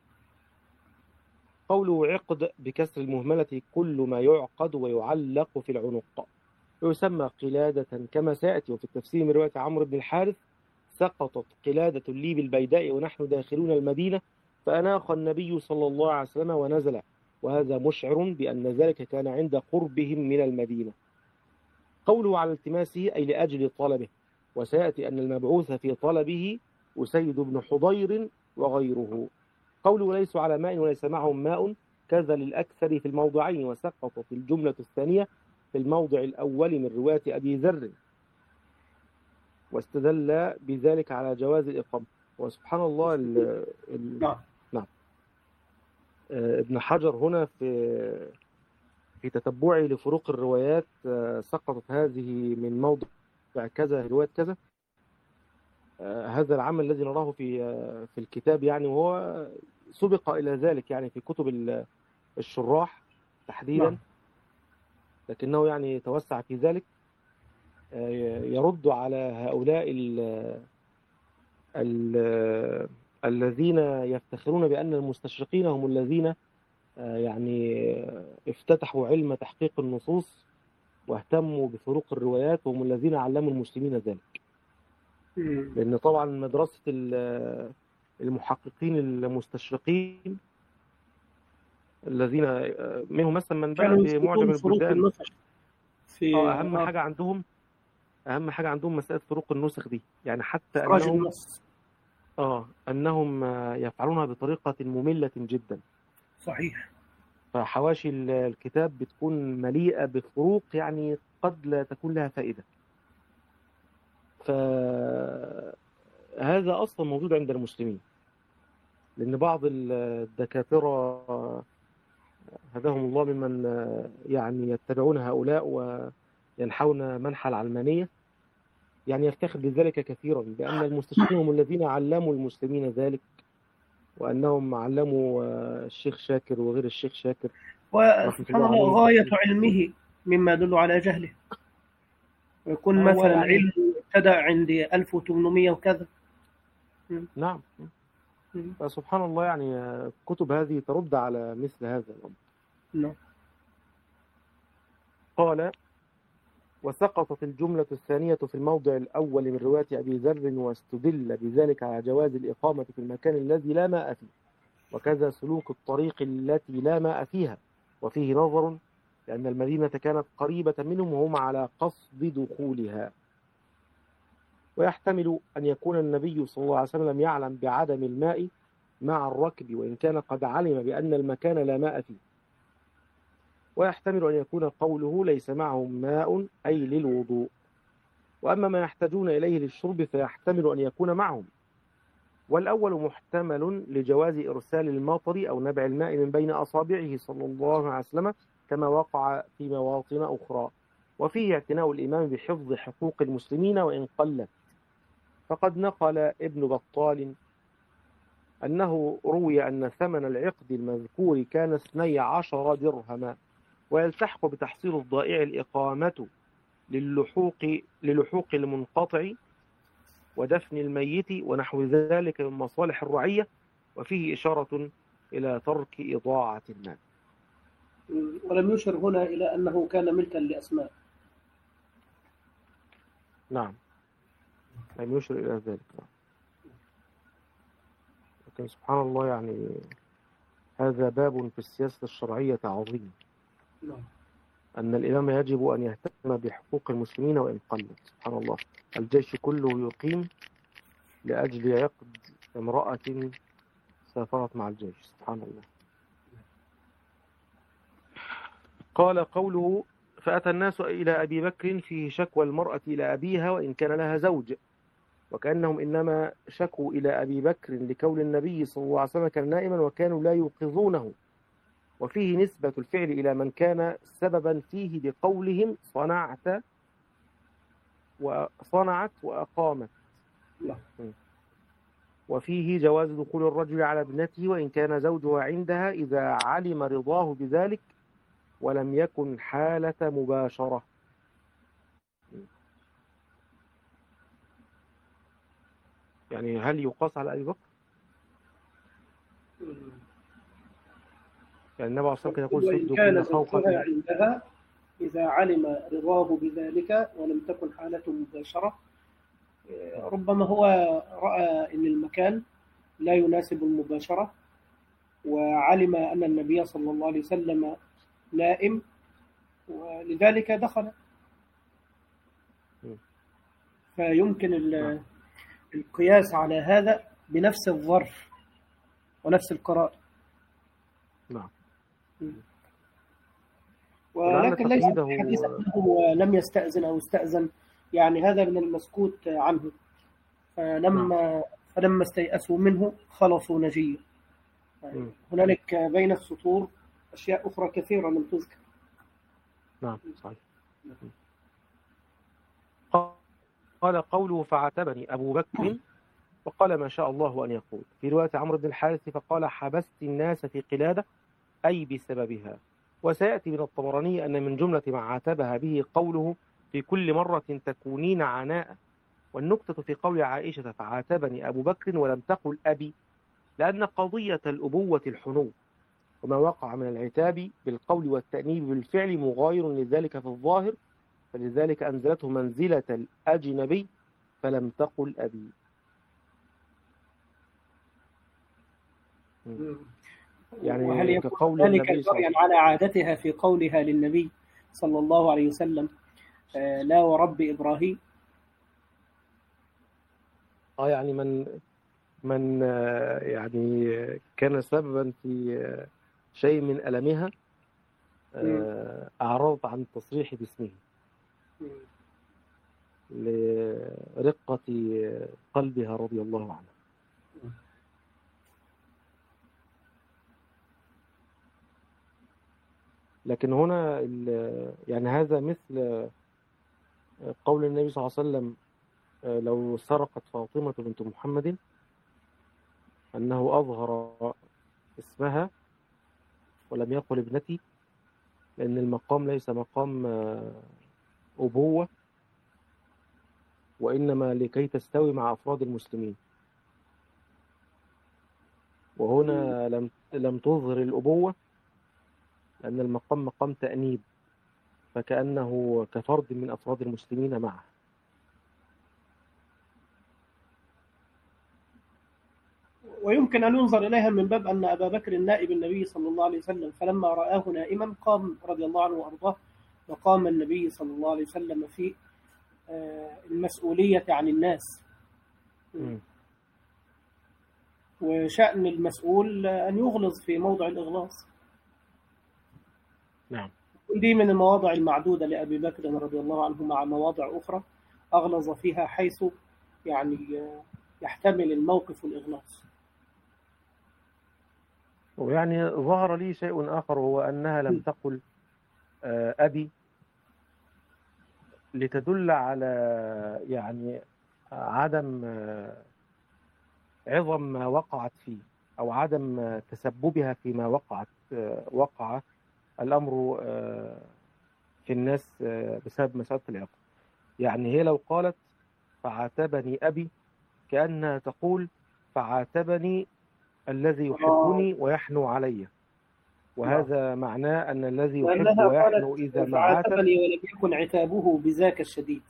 قوله عقد بكسر المهملة كل ما يعقد ويعلق في العنق، ويسمى قلادة كما سيأتي. وفي التفسير من رواية عمرو بن الحارث سقطت قلادة لي بالبيداء ونحن داخلون المدينة فأناخ النبي صلى الله عليه وسلم ونزل، وهذا مشعر بأن ذلك كان عند قربهم من المدينة. قوله على التماسه أي لأجل طلبه، وسيأتي أن المبعوث في طلبه أسيد بن حضير وغيره. قوله ليسوا على ماء وليس معهم ماء كذا للأكثر في الموضعين، وسقطت الجملة الثانية في الموضع الأول من رواية أبي ذر، واستدل بذلك على جواز الإقامة. وسبحان الله نعم. ابن حجر هنا في تتبعه لفروق الروايات سقطت هذه من موضع كذا رواية كذا. هذا العمل الذي نراه في الكتاب يعني، وهو سبق إلى ذلك يعني في كتب الشراح تحديدا، لكنه يعني توسع في ذلك. يرد على هؤلاء الذين يفتخرون بأن المستشرقين هم الذين يعني افتتحوا علم تحقيق النصوص واهتموا بفروق الروايات، وهم الذين علموا المسلمين ذلك. لأن طبعا مدرسة المحققين المستشرقين الذين منهم مثلا من بدأ بمعجم البلدان، أهم حاجة عندهم مسألة فروق النسخ دي، يعني حتى أنهم يفعلونها بطريقة مملة جدا. صحيح. فحواشي الكتاب بتكون مليئة بفروق يعني قد لا تكون لها فائدة. فهذا أصلا موجود عند المسلمين، لأن بعض الدكاترة هداهم الله ممن يعني يتبعون هؤلاء وينحون منح العلمانية، يعني يفتخر بذلك كثيرا، بأن المستشرقين هم الذين علموا المسلمين ذلك، وأنهم علموا الشيخ شاكر وغير الشيخ شاكر. وسبحان الله غاية علمه مما يدل على جهله، ويكون مثلا يعني علم ابتدأ عند 1800 وكذا. نعم. فسبحان الله يعني كتب هذه ترد على مثل هذا الأمر. نعم. قال: وسقطت الجملة الثانية في الموضع الأول من رواية أبي ذر، واستدل بذلك على جواز الإقامة في المكان الذي لا ماء فيه، وكذا سلوك الطريق التي لا ماء فيها. وفيه نظر، لأن المدينة كانت قريبة منهم وهم على قصد دخولها. ويحتمل أن يكون النبي صلى الله عليه وسلم يعلم بعدم الماء مع الركب، وإن كان قد علم بأن المكان لا ماء فيه. ويحتمل أن يكون قوله ليس معهم ماء أي للوضوء. وأما ما يحتاجون إليه للشرب فيحتمل أن يكون معهم. والأول محتمل لجواز إرسال المطر أو نبع الماء من بين أصابعه صلى الله عليه وسلم، كما وقع في مواطن أخرى. وفيه اعتناء الإمام بحفظ حقوق المسلمين وإن قلت. فقد نقل ابن بطال أنه روي أن ثمن العقد المذكور كان 12 درهما، ويلتحق بتحصيل الضائع الإقامة للحوق المنقطع ودفن الميت ونحو ذلك من مصالح الرعية. وفيه إشارة إلى ترك إضاعة المال. ولم يشر هنا إلى أنه كان ملكا لأسماء. نعم، لم يشر إلى ذلك. لكن سبحان الله، يعني هذا باب في السياسة الشرعية عظيم، أن الإمام يجب أن يهتم بحقوق المسلمين وإن قلت. سبحان الله، الجيش كله يقيم لأجل عقد امرأة سافرت مع الجيش. سبحان الله. قال قوله: فأتى الناس إلى أبي بكر فيه شكوى المرأة إلى أبيها وإن كان لها زوج، وكأنهم إنما شكوا إلى أبي بكر لكون النبي صلى الله عليه وسلم كان نائما وكانوا لا يوقظونه. وفيه نسبة الفعل إلى من كان سببا فيه بقولهم صنعت وأقامت. وفيه جواز دخول الرجل على ابنته وإن كان زوجها عندها إذا علم رضاه بذلك ولم يكن حالة مباشرة. يعني هل يقاس على أبي بكر؟ يعني النبي صلى الله عليه وسلم يقول: وإن كان زوجها عندها إذا علم رضاه بذلك ولم تكن حالة مباشرة. ربما هو رأى أن المكان لا يناسب المباشرة، وعلم أن النبي صلى الله عليه وسلم نائم، ولذلك دخل. فيمكن القياس على هذا بنفس الظرف ونفس القراءة. نعم. ولكن ليس حديث أنه لم يستأذن أو استأذن، يعني هذا من المسكوت عنه. فلما استيأسوا منه خلصوا نجيا. هنالك بين السطور أشياء أخرى كثيرة لم تذكر. نعم، صحيح. قال قوله: فعاتبني أبو بكر وقال ما شاء الله أن يقول. في رواية عمرو بن الحارث فقال: حبست الناس في قلادة، أي بسببها. وسيأتي من الطبراني أن من جملة ما عاتبها به قوله: في كل مرة تكونين عناء. والنكتة في قول عائشة: فعاتبني أبو بكر ولم تقل أبي، لأن قضية الأبوة الحنو، وما وقع من العتاب بالقول والتأنيب بالفعل مغاير لذلك في الظاهر، فلذلك أنزلته منزلة الأجنبي فلم تقل أبي. يعني كقول ذلك جريا على عادتها في قولها للنبي صلى الله عليه وسلم: لا ورب إبراهيم. يعني من يعني كان سببا في شيء من ألمها أعرض عن التصريح باسمه لرقة قلبها رضي الله عنها. لكن هنا يعني هذا مثل قول النبي صلى الله عليه وسلم: لو سرقت فاطمة بنت محمد، أنه أظهر اسمها ولم يقل ابنتي، لأن المقام ليس مقام أبوة، وإنما لكي تستوي مع أفراد المسلمين. وهنا لم تظهر الأبوة، لأن المقام مقام تأنيب، فكأنه كفرد من أفراد المسلمين معه. ويمكن أن ينظر إليها من باب أن أبا بكر نائب النبي صلى الله عليه وسلم، فلما رآه نائما قام رضي الله عنه وأرضاه، وقام النبي صلى الله عليه وسلم في المسؤولية عن الناس. وشأن المسؤول أن يغلظ في موضع الإغلاظ. نعم. دي من المواضع المعدودة لأبي بكر رضي الله عنه، مع مواضع أخرى أغلظ فيها حيث يعني يحتمل الموقف الإغلاظ. ويعني ظهر لي شيء آخر، هو أنها لم تقل أبي لتدل على يعني عدم عظم ما وقعت فيه، أو عدم تسببها فيما وقع الأمر في الناس بسبب مسألة العقل. يعني هي لو قالت فعاتبني أبي كأنها تقول فعاتبني الذي يحبني ويحنو علي، وهذا معناه أن الذي يحب ويحنو إذا ما عاتب فعاتبني ولم يكن عتابه بذاك الشديد.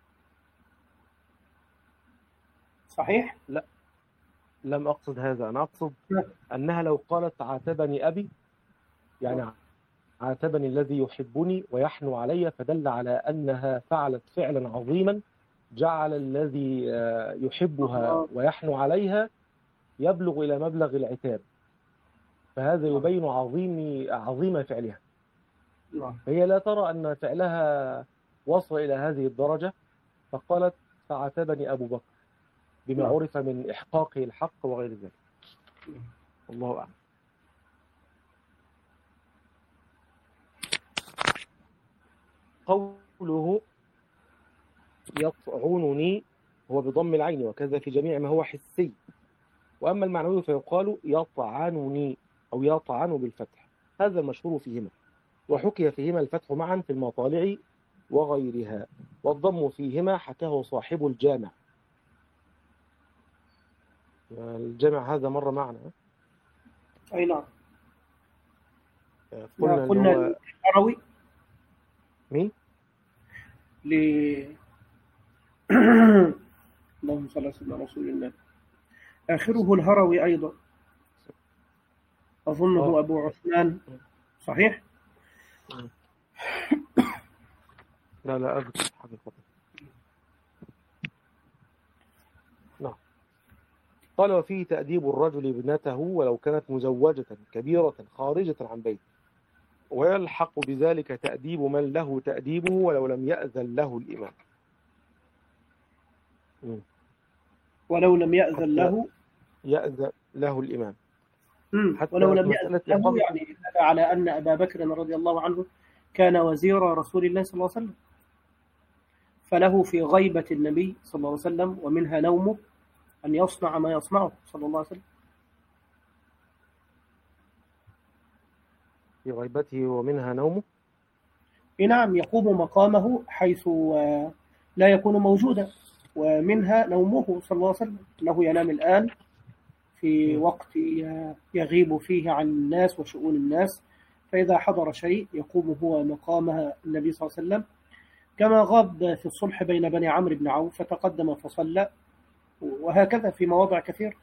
صحيح؟ لا، لم أقصد هذا. أنا أقصد أنها لو قالت عاتبني أبي يعني عاتبني الذي يحبني ويحنو علي، فدل على أنها فعلت فعلا عظيما جعل الذي يحبها ويحنو عليها يبلغ إلى مبلغ العتاب، فهذا يبين عظيم فعلها. هي لا ترى أن فعلها وصل إلى هذه الدرجة، فقالت فعاتبني أبو بكر بما عرف من إحقاقه الحق وغير ذلك. الله أعلم. قوله يطعنني هو بضم العين، وكذا في جميع ما هو حسي. وأما المعنوي فيقال يطعنني أو يطعن بالفتح، هذا المشهور فيهما، وحكي فيهما الفتح معا في المطالع وغيرها، والضم فيهما حكاه صاحب الجامع. الجامع هذا مر معنا. أي نعم. قلنا الهروي. مين؟ اللهم صل على رسول الله. آخره الهروي أيضا، أظنه أبو عثمان. صحيح؟ لا أذكر حقيقة. نعم. قال وفيه تأديب الرجل ابنته ولو كانت مزوجة كبيرة خارجة عن بيته، ويلحق بذلك تأديب من له تأديبه ولو لم يأذن له الإمام. ولو لم يأذن له الإمام. ولو لم يأذن له يعني على أن أبا بكر رضي الله عنه كان وزير رسول الله صلى الله عليه وسلم، فله في غيبة النبي صلى الله عليه وسلم ومنها نومه أن يصنع ما يصنعه صلى الله عليه وسلم. في غيبته ومنها نومه. نعم، يقوم مقامه حيث لا يكون موجودا، ومنها نومه صلى الله عليه وسلم، أنه ينام الآن في وقت يغيب فيه عن الناس وشؤون الناس، فإذا حضر شيء يقوم هو مقامها النبي صلى الله عليه وسلم، كما غاب في الصلح بين بني عمرو بن عوف فتقدم فصلى، وهكذا في مواضع كثير.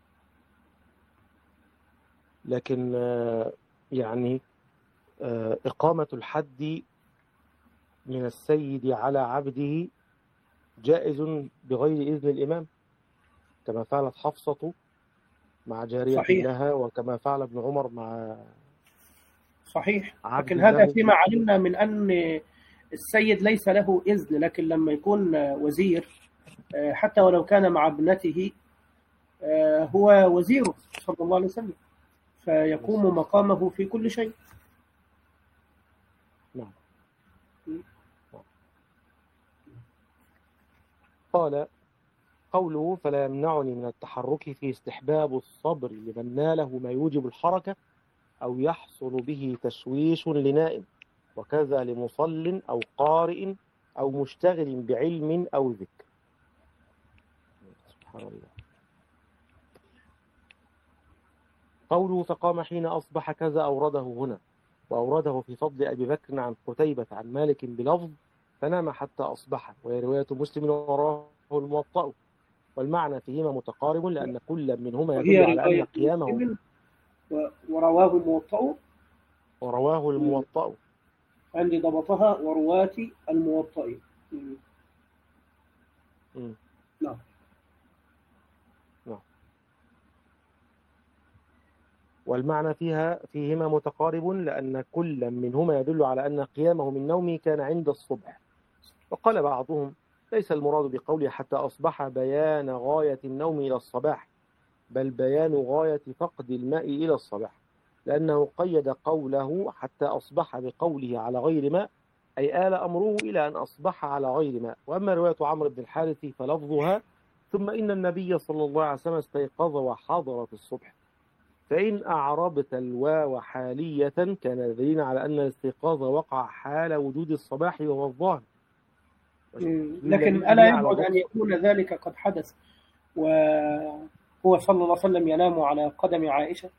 لكن يعني إقامة الحد من السيد على عبده جائز بغير إذن الإمام، كما فعلت حفصة مع جارية لها، وكما فعل ابن عمر مع صحيح. لكن هذا فيما علمنا من أن السيد ليس له إذن، لكن لما يكون وزير حتى ولو كان مع ابنته هو وزيره صلى الله عليه وسلم، فيقوم مقامه في كل شيء. نعم. قال قوله فلا يمنعني من التحرك في استحباب الصبر لمن ناله ما يوجب الحركة أو يحصل به تشويش لنائم، وكذا لمصل أو قارئ أو مشتغل بعلم أو ذكر. سبحان الله. قوله فقام حين أصبح كذا أورده هنا، وأورده في فضل أبي بكر عن قتيبة عن مالك بلفظ فنام حتى أصبح، وهي رواية مسلم ورواه الموطأ، والمعنى فيهما متقارب لأن كل منهما وهي يدل على أن رواية قيامه. مسلم ورواه الموطأ. ورواه الموطأ. عندي ضبطها ورواة الموطأ. مم. نعم. نعم. والمعنى فيهما متقارب لأن كل منهما يدل على أن قيامه من نومه كان عند الصبح. وقال بعضهم ليس المراد بقوله حتى أصبح بيان غاية النوم إلى الصباح، بل بيان غاية فقد الماء إلى الصباح، لأنه قيد قوله حتى أصبح بقوله على غير ماء، أي آل أمره إلى أن أصبح على غير ماء. وأما رواية عمرو بن الحارث فلفظها ثم إن النبي صلى الله عليه وسلم استيقظ وحضر في الصبح، فإن أعربت الواو حالية كان دليلا على أن الاستيقاظ وقع حال وجود الصباح وهو الظاهر. لكن ألا يبعد أن يكون ذلك قد حدث وهو صلى الله عليه وسلم ينام على قدم عائشة؟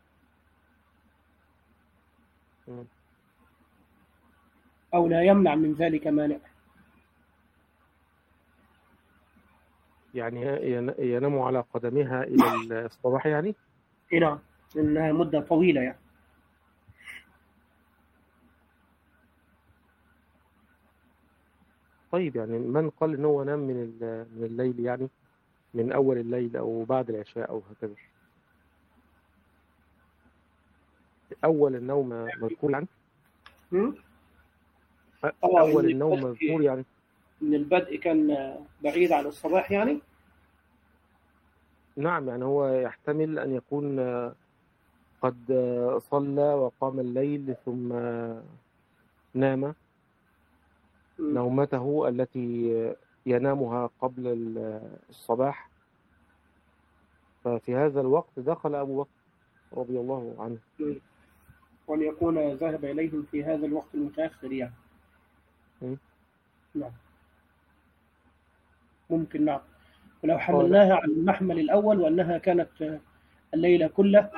أو لا يمنع من ذلك مانع؟ يعني ينام على قدمها إلى الصباح يعني؟ نعم، إنها مدة طويلة يعني. طيب يعني من قال إن هو نام من الليل، يعني من أول الليل أو بعد العشاء أو هكذا؟ أول النوم مذكور يعني؟ أول النوم مذكور يعني؟ من البدء كان بعيد عن الصباح يعني؟ نعم، يعني هو يحتمل أن يكون قد صلى وقام الليل ثم نام نومته التي ينامها قبل الصباح، ففي هذا الوقت دخل أبو بكر رضي الله عنه، وأن يكون ذهب إليهم في هذا الوقت المتأخر يعني. نعم، ممكن. نعم، ولو حملناها على المحمل الأول وأنها كانت الليلة كله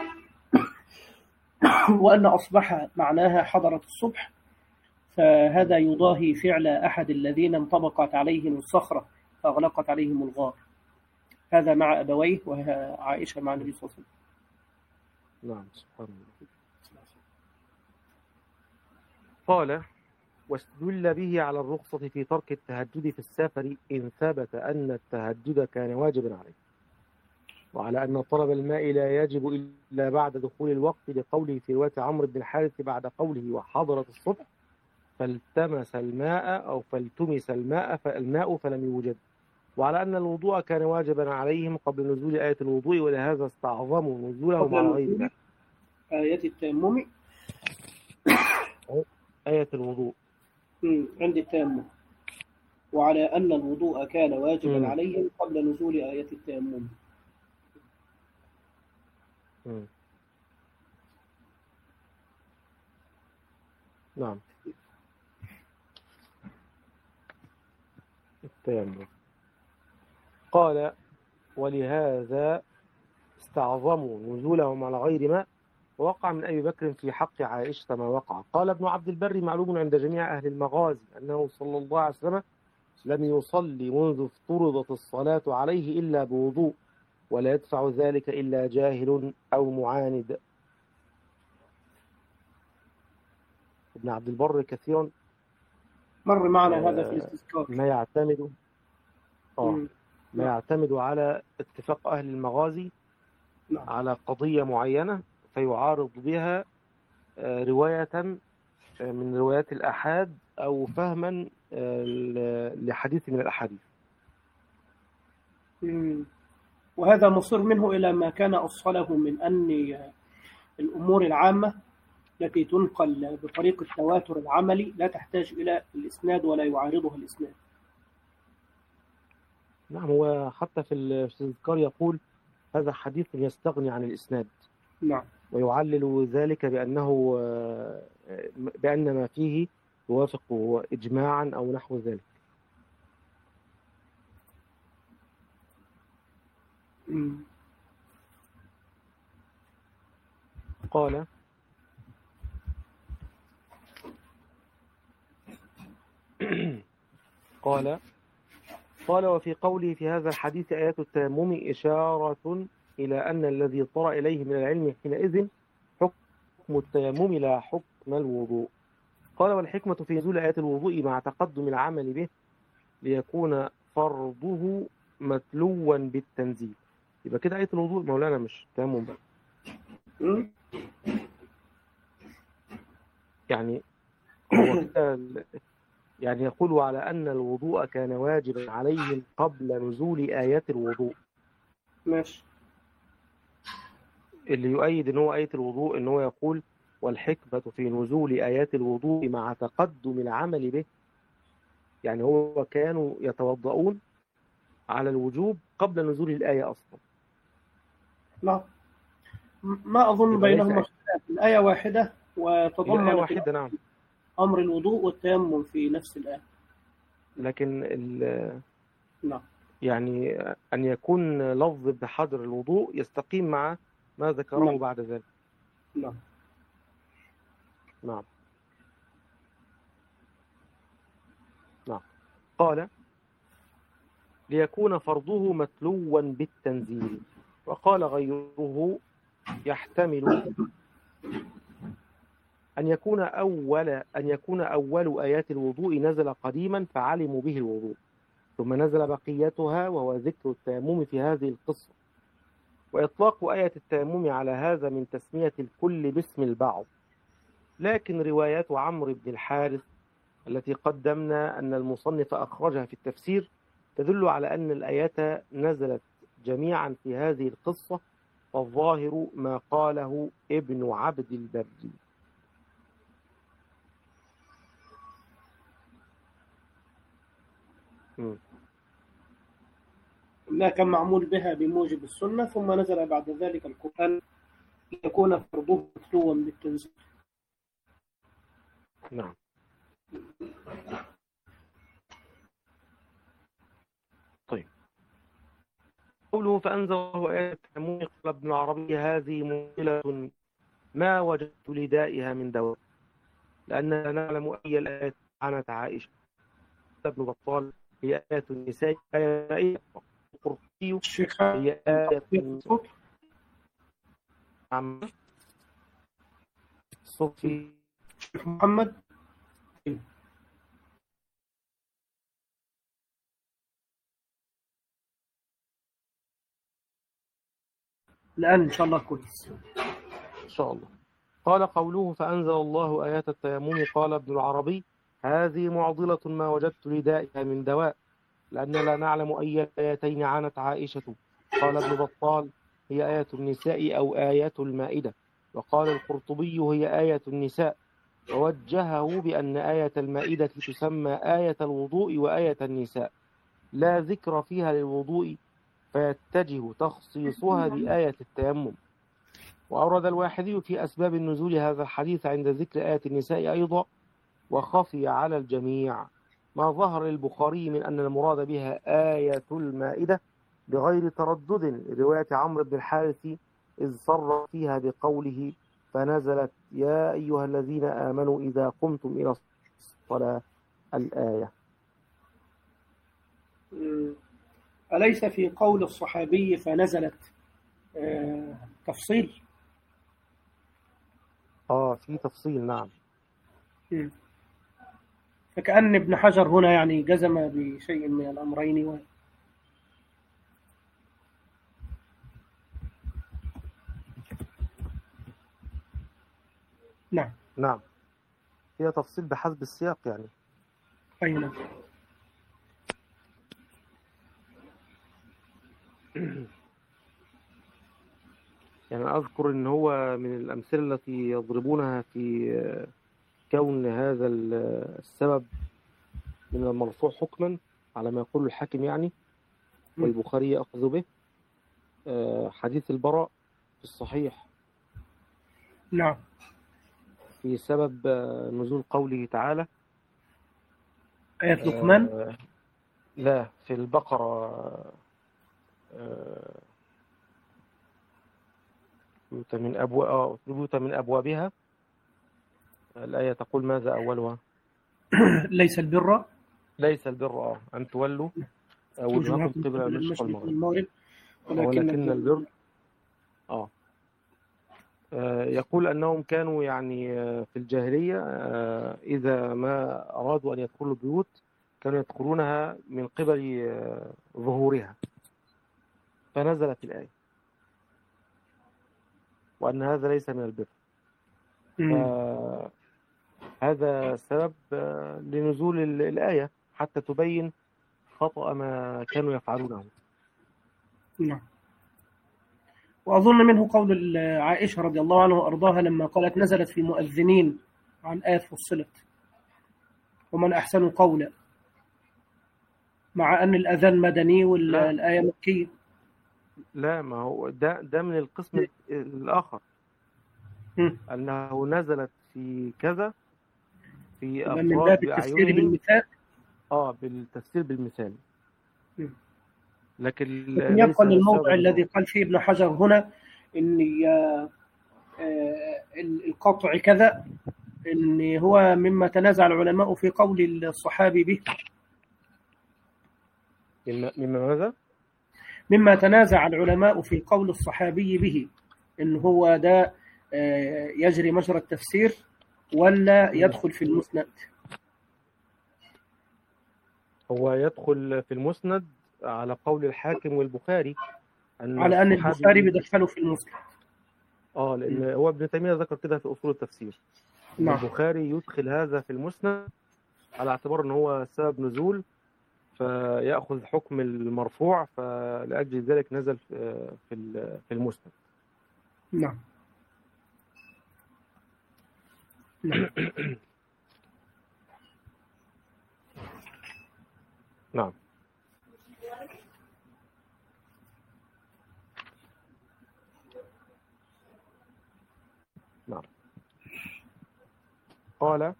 وأن أصبح معناها حضرت الصبح، فهذا يضاهي فعل أحد الذين انطبقت عليهم الصخرة فأغلقت عليهم الغار، هذا مع أبويه وهي عائشة مع النبي صلى الله عليه وسلم. نعم، سبحان الله. قال واستدل به على الرخصة في ترك التهجد في السفر إن ثبت أن التهجد كان واجبا عليه، وعلى أن طلب الماء لا يجب إلا بعد دخول الوقت لقوله في رواية عمرو بن الحارث بعد قوله وحضرت الصبح فالتمس الماء أو فالتمس الماء فلم يوجد، وعلى أن الوضوء كان واجبا عليهم قبل نزول آية الوضوء، ولهذا استعظموا نزولهم على غير ماء. آية التيمم، آية الوضوء عند التيمم، وعلى أن الوضوء كان واجبا عليهم قبل نزول آية التيمم. نعم، التيمم. قال ولهذا استعظموا نزولهم على غير ماء، ووقع من أبي بكر في حق عائشة ما وقع. قال ابن عبد البر معلوم عند جميع أهل المغازي أنه صلى الله عليه وسلم لم يصلي منذ افترضت الصلاة عليه إلا بوضوء، ولا يدفع ذلك إلا جاهل أو معاند. ابن عبد البر كثيرا مر معنا هذا في الاستذكار ما يعتمد على اتفاق أهل المغازي على قضية معينة فيعارض بها رواية من روايات الأحاد أو فهما لحديث من الأحاديث، وهذا مصير منه إلى ما كان أصله من أن الأمور العامة التي تنقل بطريق التواتر العملي لا تحتاج إلى الإسناد ولا يعارضها الإسناد. نعم، هو حتى في الاستذكار يقول هذا حديث يستغني عن الإسناد. نعم، ويعلل ذلك بأن ما فيه يوافق إجماعا أو نحو ذلك. قال قال وفي قوله في هذا الحديث آيات التيمم إشارة إلى أن الذي طرأ إليه من العلم حينئذ حكم التيمم لا حكم الوضوء. قال والحكمة في نزول آيات الوضوء مع تقدم العمل به ليكون فرضه متلوا بالتنزيل. يبقى كده آية الوضوء مولانا مش تيمم بقى. يعني هو كده يعني يقول على أن الوضوء كان واجبا عليهم قبل نزول آيات الوضوء. ماشي. اللي يؤيد ان هو آية الوضوء ان هو يقول والحكمة في نزول آيات الوضوء مع تقدم العمل به. يعني هو كانوا يتوضؤون على الوجوب قبل نزول الآية أصلا. لا، ما أظن بينهما خلاف، الآية واحدة وتضمن الآية واحدة نعم أمر الوضوء والتيمم في نفس الآية. لكن نعم. يعني أن يكون لفظ بحضر الوضوء يستقيم مع ما ذكره نعم. بعد ذلك. نعم. نعم. نعم. قال ليكون فرضه متلوا بالتنزيل. وقال غيره يحتمل أن يكون أول آيات الوضوء نزل قديما فعلموا به الوضوء، ثم نزل بقيتها وهو ذكر التيمم في هذه القصة. وإطلاق آية التيمم على هذا من تسمية الكل باسم البعض. لكن روايات عمرو بن الحارث التي قدمنا أن المصنف أخرجها في التفسير تدل على أن الآيات نزلت جميعا في هذه القصة، والظاهر ما قاله ابن عبد البر. لا كان معمول بها بموجب السنة، ثم نزل بعد ذلك القرآن ليكون فرضه متلوا بالتنزيل. نعم. طيب قوله فأنزله آيات التيمم قال ابن العربي هذه مشكلة ما وجدت لدائها من دواء، لأننا نعلم أي الآيات عنت عائشة. ابن بطال هي آية النساء آية القرطي هي آية صوفي محمد. الآن إن شاء الله كويس. إن شاء الله. قال قوله فأنزل الله آيات التيمم قال ابن العربي هذه معضلة ما وجدت لدائها من دواء، لأننا لا نعلم أي الآيتين عنت عائشة. قال ابن بطال هي آية النساء أو آية المائدة. وقال القرطبي هي آية النساء، ووجهه بأن آية المائدة تسمى آية الوضوء وآية النساء لا ذكر فيها للوضوء، فيتجه تخصيصها بآية التيمم. وأورد الواحدي في أسباب النزول هذا الحديث عند ذكر آية النساء أيضا، وخفي على الجميع ما ظهر للبخاري من أن المراد بها آية المائدة بغير تردد رواية عمرو بن الحارث إذ صر فيها بقوله فنزلت يا أيها الذين آمنوا إذا قمتم إلى الصلاة الآية. أليس في قول الصحابي فنزلت تفصيل؟ في تفصيل نعم. فكأن ابن حجر هنا يعني جزم بشيء من الأمرين نعم. نعم هي تفصيل بحسب السياق يعني. أي نعم. يعني أذكر أن هو من الأمثلة التي يضربونها في كون هذا السبب من المرفوع حكما على ما يقول الحاكم يعني، والبخاري يأخذ به حديث البراء في الصحيح. نعم. في سبب نزول قوله تعالى آية لقمان. لا في البقرة بيوت من أبوابها. الآية تقول ماذا أولها؟ ليس البر ليس البر أن تولوا وجوهكم قبل المشرق والمغرب ولكن البر يقول أنهم كانوا يعني في الجاهلية إذا ما أرادوا أن يدخلوا البيوت كانوا يدخلونها من قبل ظهورها، فنزلت الآية وأن هذا ليس من البر. فهذا سبب لنزول الآية حتى تبين خطأ ما كانوا يفعلونه. نعم. وأظن منه قول عائشة رضي الله عنها وأرضاها لما قالت نزلت في المؤذنين عن آية فصلت ومن أحسن قولا، مع أن الأذان مدني والآية مكية. لا، ما هو ده من القسم الآخر، أنه نزلت في كذا في أفراد بالتفسير بالمثال. بالتفسير بالمثال. لكن يبقى الموضع الذي قال فيه ابن حجر هنا إن القطع كذا، إن هو مما تنازع العلماء في قول الصحابي به. مما تنازع العلماء في قول الصحابي به، إن هو ده يجري مجرى التفسير ولا يدخل في المسند. هو يدخل في المسند على قول الحاكم والبخاري، على أن البخاري بيدخله في المسند. لأن هو ابن تيمية ذكر كده في أصول التفسير. البخاري يدخل هذا في المسند على اعتبار أنه هو سبب نزول، فيأخذ حكم المرفوع، فلأجل ذلك نزل في المسند. نعم. نعم. نعم. قال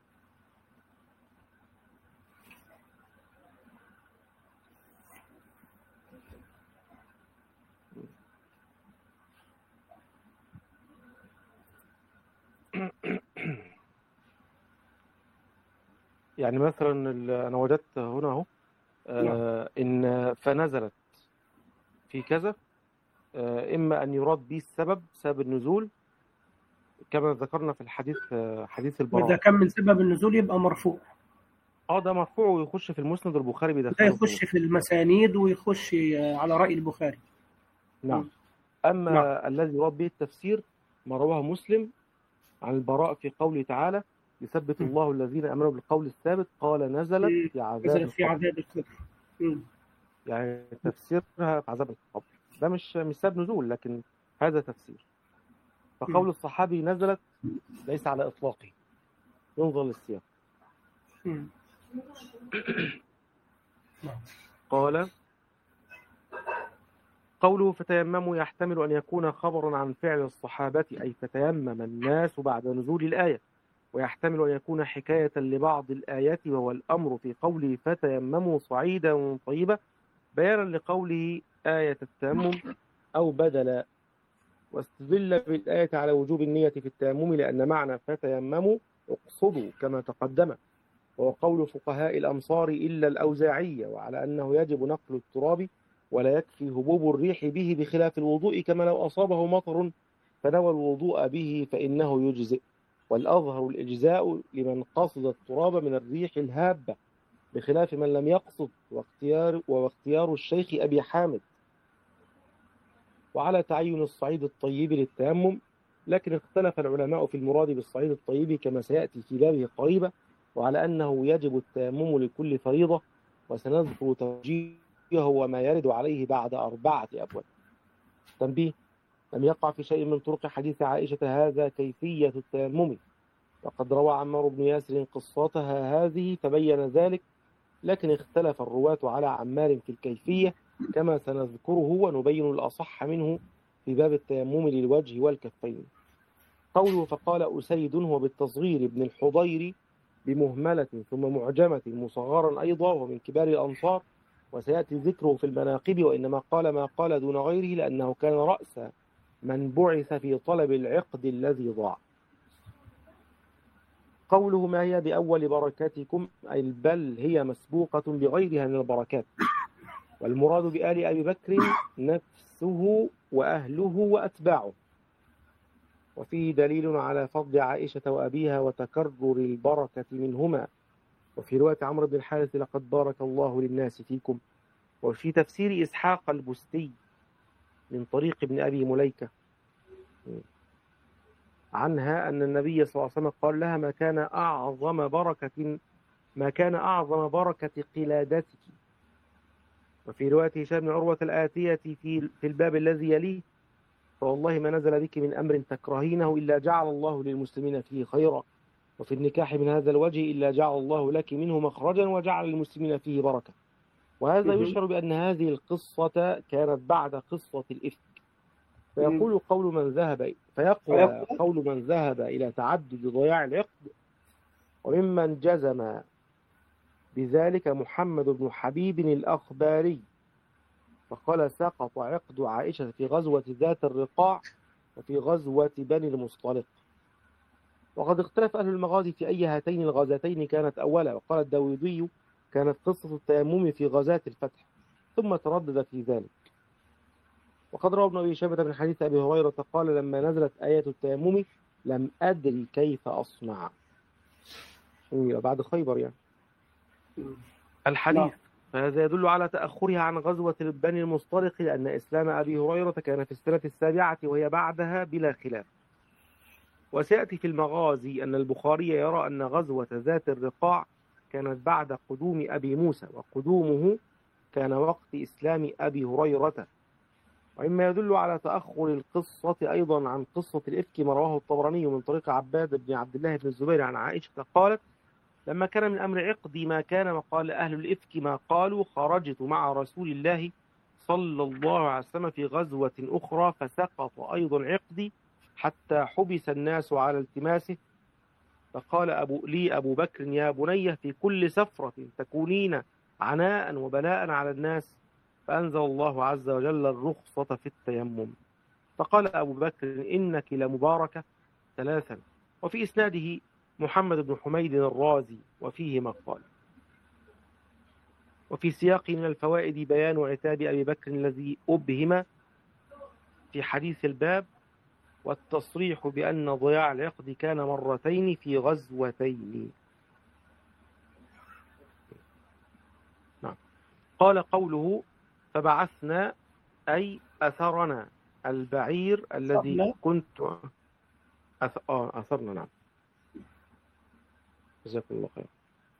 يعني مثلا أنا وجدت هنا اهو إن فنزلت في كذا، إما أن يراد به سبب النزول كما ذكرنا في الحديث حديث البراء. إذا كان من سبب النزول يبقى مرفوع. ده مرفوع ويخش في المسند، البخاري بيدخله. يخش في المسانيد ويخش على رأي البخاري. نعم. أما الذي يراد به التفسير ما رواه مسلم عن البراء في قوله تعالى يثبت الله الذين آمنوا بالقول الثابت، قال نزلت في عذاب القبر. يعني تفسيرها في عذاب القبر، ده مش سبب نزول، لكن هذا تفسير. فقول الصحابي نزلت ليس على إطلاقه، ينظر للسياق. قال قوله فتيمموا يحتمل أن يكون خبرا عن فعل الصحابة، أي فتيمم الناس بعد نزول الآية، ويحتمل أن يكون حكاية لبعض الآيات، وهو الأمر في قوله فتيمموا صعيدا طيبا بيانا لقوله آية التيمم أو بدلا. واستدل بالآية على وجوب النية في التيمم لأن معنى فتيمموا اقصدوا كما تقدم، وهو قول فقهاء الأمصار إلا الأوزاعية، وعلى أنه يجب نقل التراب ولا يكفي هبوب الريح به، بخلاف الوضوء كما لو أصابه مطر فنوى الوضوء به فإنه يجزئ. والأظهر الإجزاء لمن قصد التراب من الريح الهابة، بخلاف من لم يقصد، واختيار الشيخ أبي حامد. وعلى تعين الصعيد الطيب للتيمم، لكن اختلف العلماء في المراد بالصعيد الطيب كما سيأتي في بابه قريبا، وعلى أنه يجب التيمم لكل فريضة، وسنذكر توجيهه وما يرد عليه بعد 4 أبواب. تنبيه: لم يقع في شيء من طرق حديث عائشة هذا كيفية التيمم، وقد روى عمار بن ياسر قصتها هذه فبين ذلك، لكن اختلف الرواة على عمار في الكيفية كما سنذكره ونبين الأصح منه في باب التيمم للوجه والكفين. قوله فقال أسيد هو بالتصغير ابن الحضير بمهملة ثم معجمة مصغرا أيضا، ومن كبار الأنصار، وسيأتي ذكره في المناقب، وإنما قال ما قال دون غيره لأنه كان رأس من بعث في طلب العقد الذي ضاع. قوله ما هي بأول بركاتكم أي بل هي مسبوقة بغيرها من البركات، والمراد بآل أبي بكر نفسه وأهله وأتباعه. وفيه دليل على فضل عائشة وأبيها وتكرر البركة منهما. وفي رواية عمرو بن الحارث لقد بارك الله للناس فيكم. وفي تفسير إسحاق البستي من طريق ابن أبي مليكة عنها أن النبي صلى الله عليه وسلم قال لها ما كان أعظم بركة قلادتك. وفي رواية هشام بن عروة الآتية في الباب الذي يليه فوالله ما نزل بك من أمر تكرهينه إلا جعل الله للمسلمين فيه خيرا، وفي النكاح من هذا الوجه إلا جعل الله لك منه مخرجا وجعل للمسلمين فيه بركة. وهذا يشعر بأن هذه القصة كانت بعد قصة الإفك. فيقوى قول من ذهب إلى تعدد ضياع العقد، وممن جزم بذلك محمد بن حبيب الأخباري، فقال سقط عقد عائشة في غزوة ذات الرقاع وفي غزوة بني المصطلق. وقد اختلف أهل المغازي في أي هاتين الغزاتين كانت أولا، وقال الداودي كانت قصة التيمم في غزاة الفتح، ثم تردد في ذلك. وقد روى ابن أبي شيبة من حديث أبي هريرة قال لما نزلت آية التيمم لم أدري كيف أصنع، بعد خيبر يعني الحديث. فهذا يدل على تأخرها عن غزوة بني المصطلق، لأن إسلام أبي هريرة كان في السنة 7 وهي بعدها بلا خلاف. وسيأتي في المغازي أن البخاري يرى أن غزوة ذات الرقاع كانت بعد قدوم أبي موسى، وقدومه كان وقت إسلام أبي هريرة. وإما يدل على تأخر القصة أيضا عن قصة الإفك ما رواه الطبراني من طريق عباد بن عبد الله بن الزبير عن عائشة قالت لما كان من أمر عقدي ما كان وقال أهل الإفك ما قالوا خرجت مع رسول الله صلى الله عليه وسلم في غزوة أخرى فسقط أيضا عقدي حتى حبس الناس على التماسه، فقال أبو بكر يا بني في كل سفرة تكونين عناء وبلاء على الناس، فأنزل الله عز وجل الرخصة في التيمم. فقال أبو بكر إنك لمباركة 3. وفي إسناده محمد بن حميد الرازي وفيه مقال. وفي سياق من الفوائد بيان عتاب أبي بكر الذي أبهم في حديث الباب، والتصريح بأن ضياع العقد كان مرتين في غزوتين. نعم. قال قوله فبعثنا أي أثرنا البعير الذي كنت أثرنا. نعم جزاكم الله خير.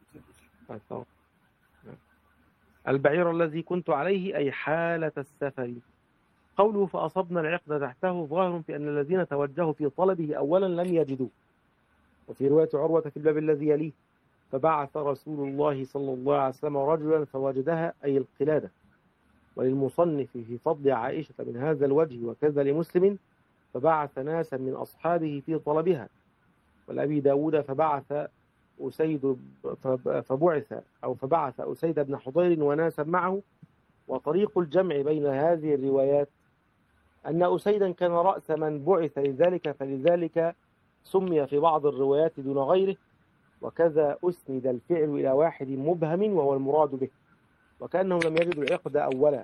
البعير الذي كنت عليه أي حالة السفر. قوله فأصبنا العقد تحته ظاهر في أن الذين توجهوا في طلبه أولا لم يجدوه. وفي رواية عروة في الباب الذي يليه فبعث رسول الله صلى الله عليه وسلم رجلا فوجدها أي القلادة. وللمصنف في فضل عائشة من هذا الوجه وكذا لمسلم فبعث ناسا من أصحابه في طلبها. والأبي داود فبعث أسيد بن حضير وناسا معه. وطريق الجمع بين هذه الروايات أن أسيدا كان رأس من بعث لذلك، فلذلك سمي في بعض الروايات دون غيره، وكذا أسند الفعل إلى واحد مبهم وهو المراد به، وكأنهم لم يجدوا العقد أولا.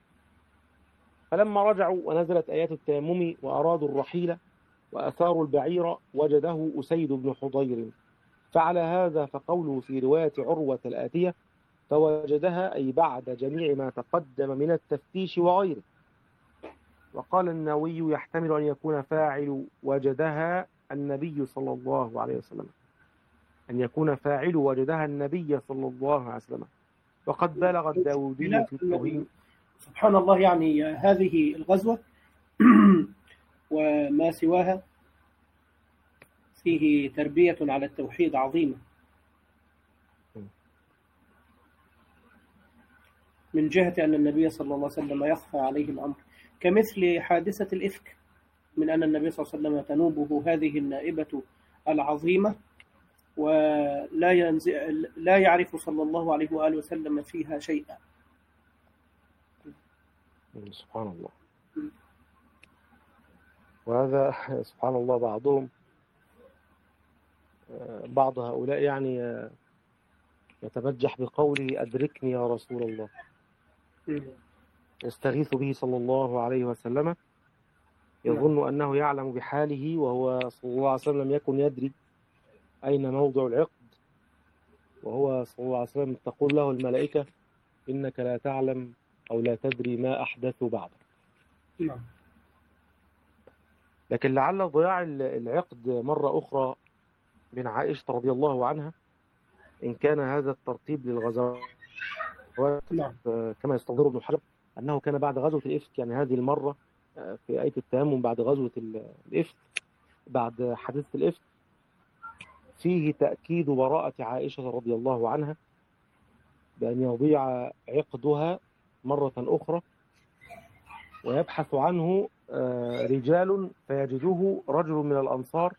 فلما رجعوا ونزلت آيات التيمم وأرادوا الرحيل وأثاروا البعير وجده أسيد بن حضير. فعلى هذا فقوله في رواية عروة الآتية فوجدها أي بعد جميع ما تقدم من التفتيش وغيره. وقال النووي يحتمل أن يكون فاعل وجدها النبي صلى الله عليه وسلم، أن يكون فاعل وجدها النبي صلى الله عليه وسلم. وقد بلغ الداودي في التوهين. سبحان الله، يعني هذه الغزوة وما سواها فيه تربية على التوحيد عظيمة، من جهة أن النبي صلى الله عليه وسلم يخفى عليه الأمر، كمثل حادثة الإفك، من أن النبي صلى الله عليه وسلم تنوبه هذه النائبة العظيمة ولا لا يعرف صلى الله عليه وآله وسلم فيها شيئا. سبحان الله. وهذا سبحان الله بعضهم بعض هؤلاء يعني يتبجح بقوله أدركني يا رسول الله، يستغيث به صلى الله عليه وسلم، يظن أنه يعلم بحاله، وهو صلى الله عليه وسلم لم يكن يدري أين موضع العقد، وهو صلى الله عليه وسلم تقول له الملائكة إنك لا تعلم أو لا تدري ما أحدث بعدك. لكن لعل ضياع العقد مرة أخرى من عائشة رضي الله عنها، إن كان هذا الترتيب للغزوات كما يستظهر ابن حجر أنه كان بعد غزوة الإفك، يعني هذه المرة في آية التيمم بعد غزوة الإفك، بعد حادثة الإفك، فيه تأكيد براءة عائشة رضي الله عنها بأن يضيع عقدها مرة أخرى ويبحث عنه رجال فيجدوه رجل من الأنصار،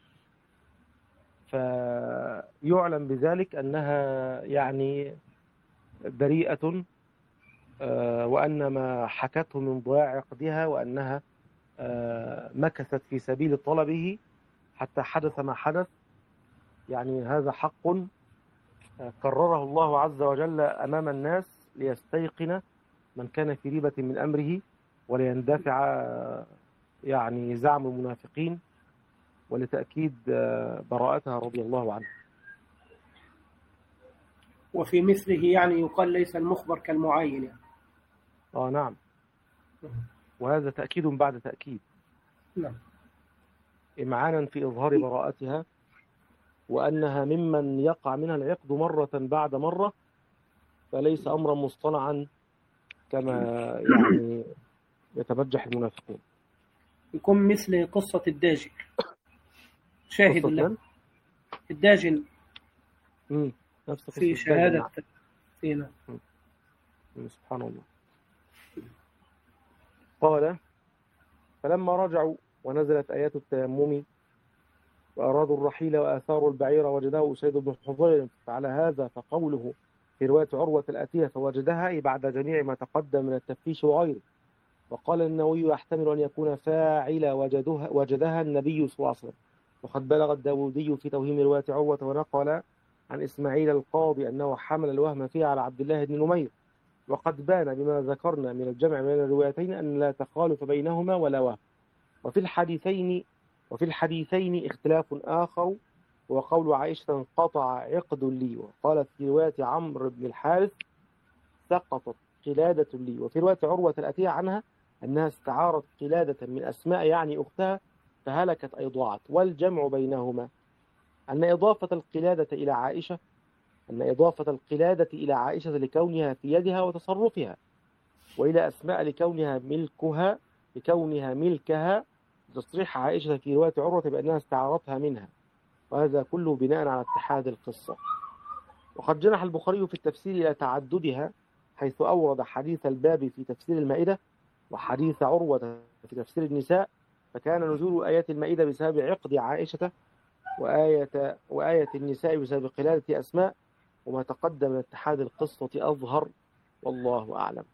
فيعلم بذلك أنها يعني بريئة، وأن ما حكته من ضياع عقدها وأنها مكثت في سبيل طلبه حتى حدث ما حدث، يعني هذا حق قرره الله عز وجل أمام الناس ليستيقن من كان في ريبة من أمره، وليندفع يعني زعم المنافقين، ولتأكيد براءتها رضي الله عنها. وفي مثله يعني يقال ليس المخبر كالمعين يعني. نعم، وهذا تأكيد بعد تأكيد، نعم، إمعانا في إظهار براءتها، وأنها ممن يقع منها العقد مرة بعد مرة، فليس أمرا مصطنعا كما يعني يتبجح المنافقون. يكون مثل قصة الداجن، شاهد له الداجن نفس في شهادة فينا. سبحان الله. قال فلما رجعوا ونزلت آيات التيمم وأرادوا الرحيل وآثاروا البعير وجده أسيد بن حضير، فعلى هذا فقوله في رواية عروة الآتية فوجدها بعد جميع ما تقدم من التفتيش وغيره. وقال النووي يحتمل أن يكون فاعل وجدها النبي صلى الله عليه وسلم، وقد بلغ الداودي في توهيم رواية عروة ونقل عن إسماعيل القاضي أنه حمل الوهم فيه على عبد الله بن نمير، وقد بان بما ذكرنا من الجمع بين الروايتين أن لا تخالف بينهما ولا وهم. وفي الحديثين اختلاف آخر، وقول عائشة انقطع عقد لي، وقالت في رواية عمرو بن الحارث سقطت قلادة لي، وفي رواية عروة الأتية عنها أنها استعارت قلادة من أسماء يعني أختها فهلكت أي ضاعت. والجمع بينهما أن إضافة القلادة إلى عائشة لكونها في يدها وتصرفها، وإلى أسماء لكونها ملكها، تصريح عائشة في رواية عروة بأنها استعارتها منها، وهذا كله بناء على اتحاد القصة. وقد جنح البخاري في التفسير إلى تعددها، حيث أورد حديث الباب في تفسير المائدة وحديث عروة في تفسير النساء، فكان نزول آيات المائدة بسبب عقد عائشة، وآية النساء بسبب قلادة أسماء، وما تقدم من اتحاد القصة أظهر، والله أعلم.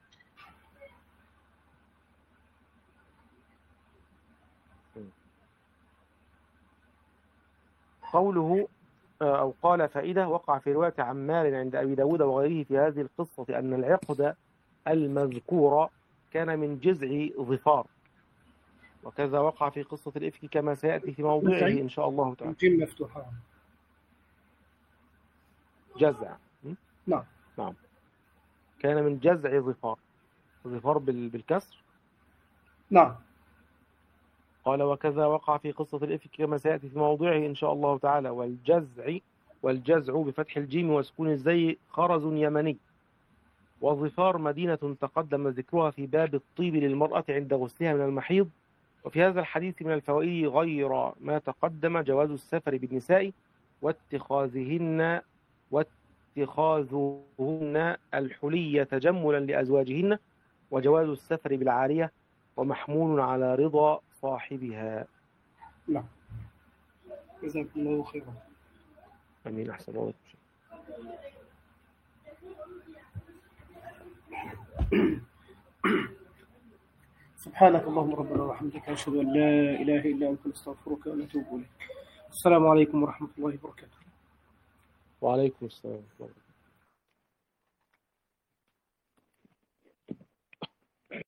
قوله أو قال فائدة وقع في رواية عمار عند أبي داود وغيره في هذه القصة أن العقد المذكور كان من جزع ظفار، وكذا وقع في قصة الإفك كما سيأتي في موضوعه إن شاء الله تعالى. الجيم مفتوحة. جزع. نعم. كان من جزع ظفار بالكسر. نعم. قال وكذا وقع في قصة الإفك كما سيأتي في موضوعه إن شاء الله تعالى. والجزع بفتح الجيم وسكون الزي خرز يمني، وظفار مدينة تقدم ذكرها في باب الطيب للمرأة عند غسلها من المحيض. وفي هذا الحديث من الفوائد غير ما تقدم جواز السفر بالنساء واتخاذهن الحلي تجملا لأزواجهن، وجواز السفر بالعارية، ومحمول على رضا صاحبها. نعم. جزاك الله خيرا. أمين. أحسن الله. سبحانك اللهم ربنا وبحمدك، أشهد أن لا إله إلا أنت، نستغفرك ونتوب إليك. السلام عليكم ورحمة الله وبركاته. وعليكم السلام.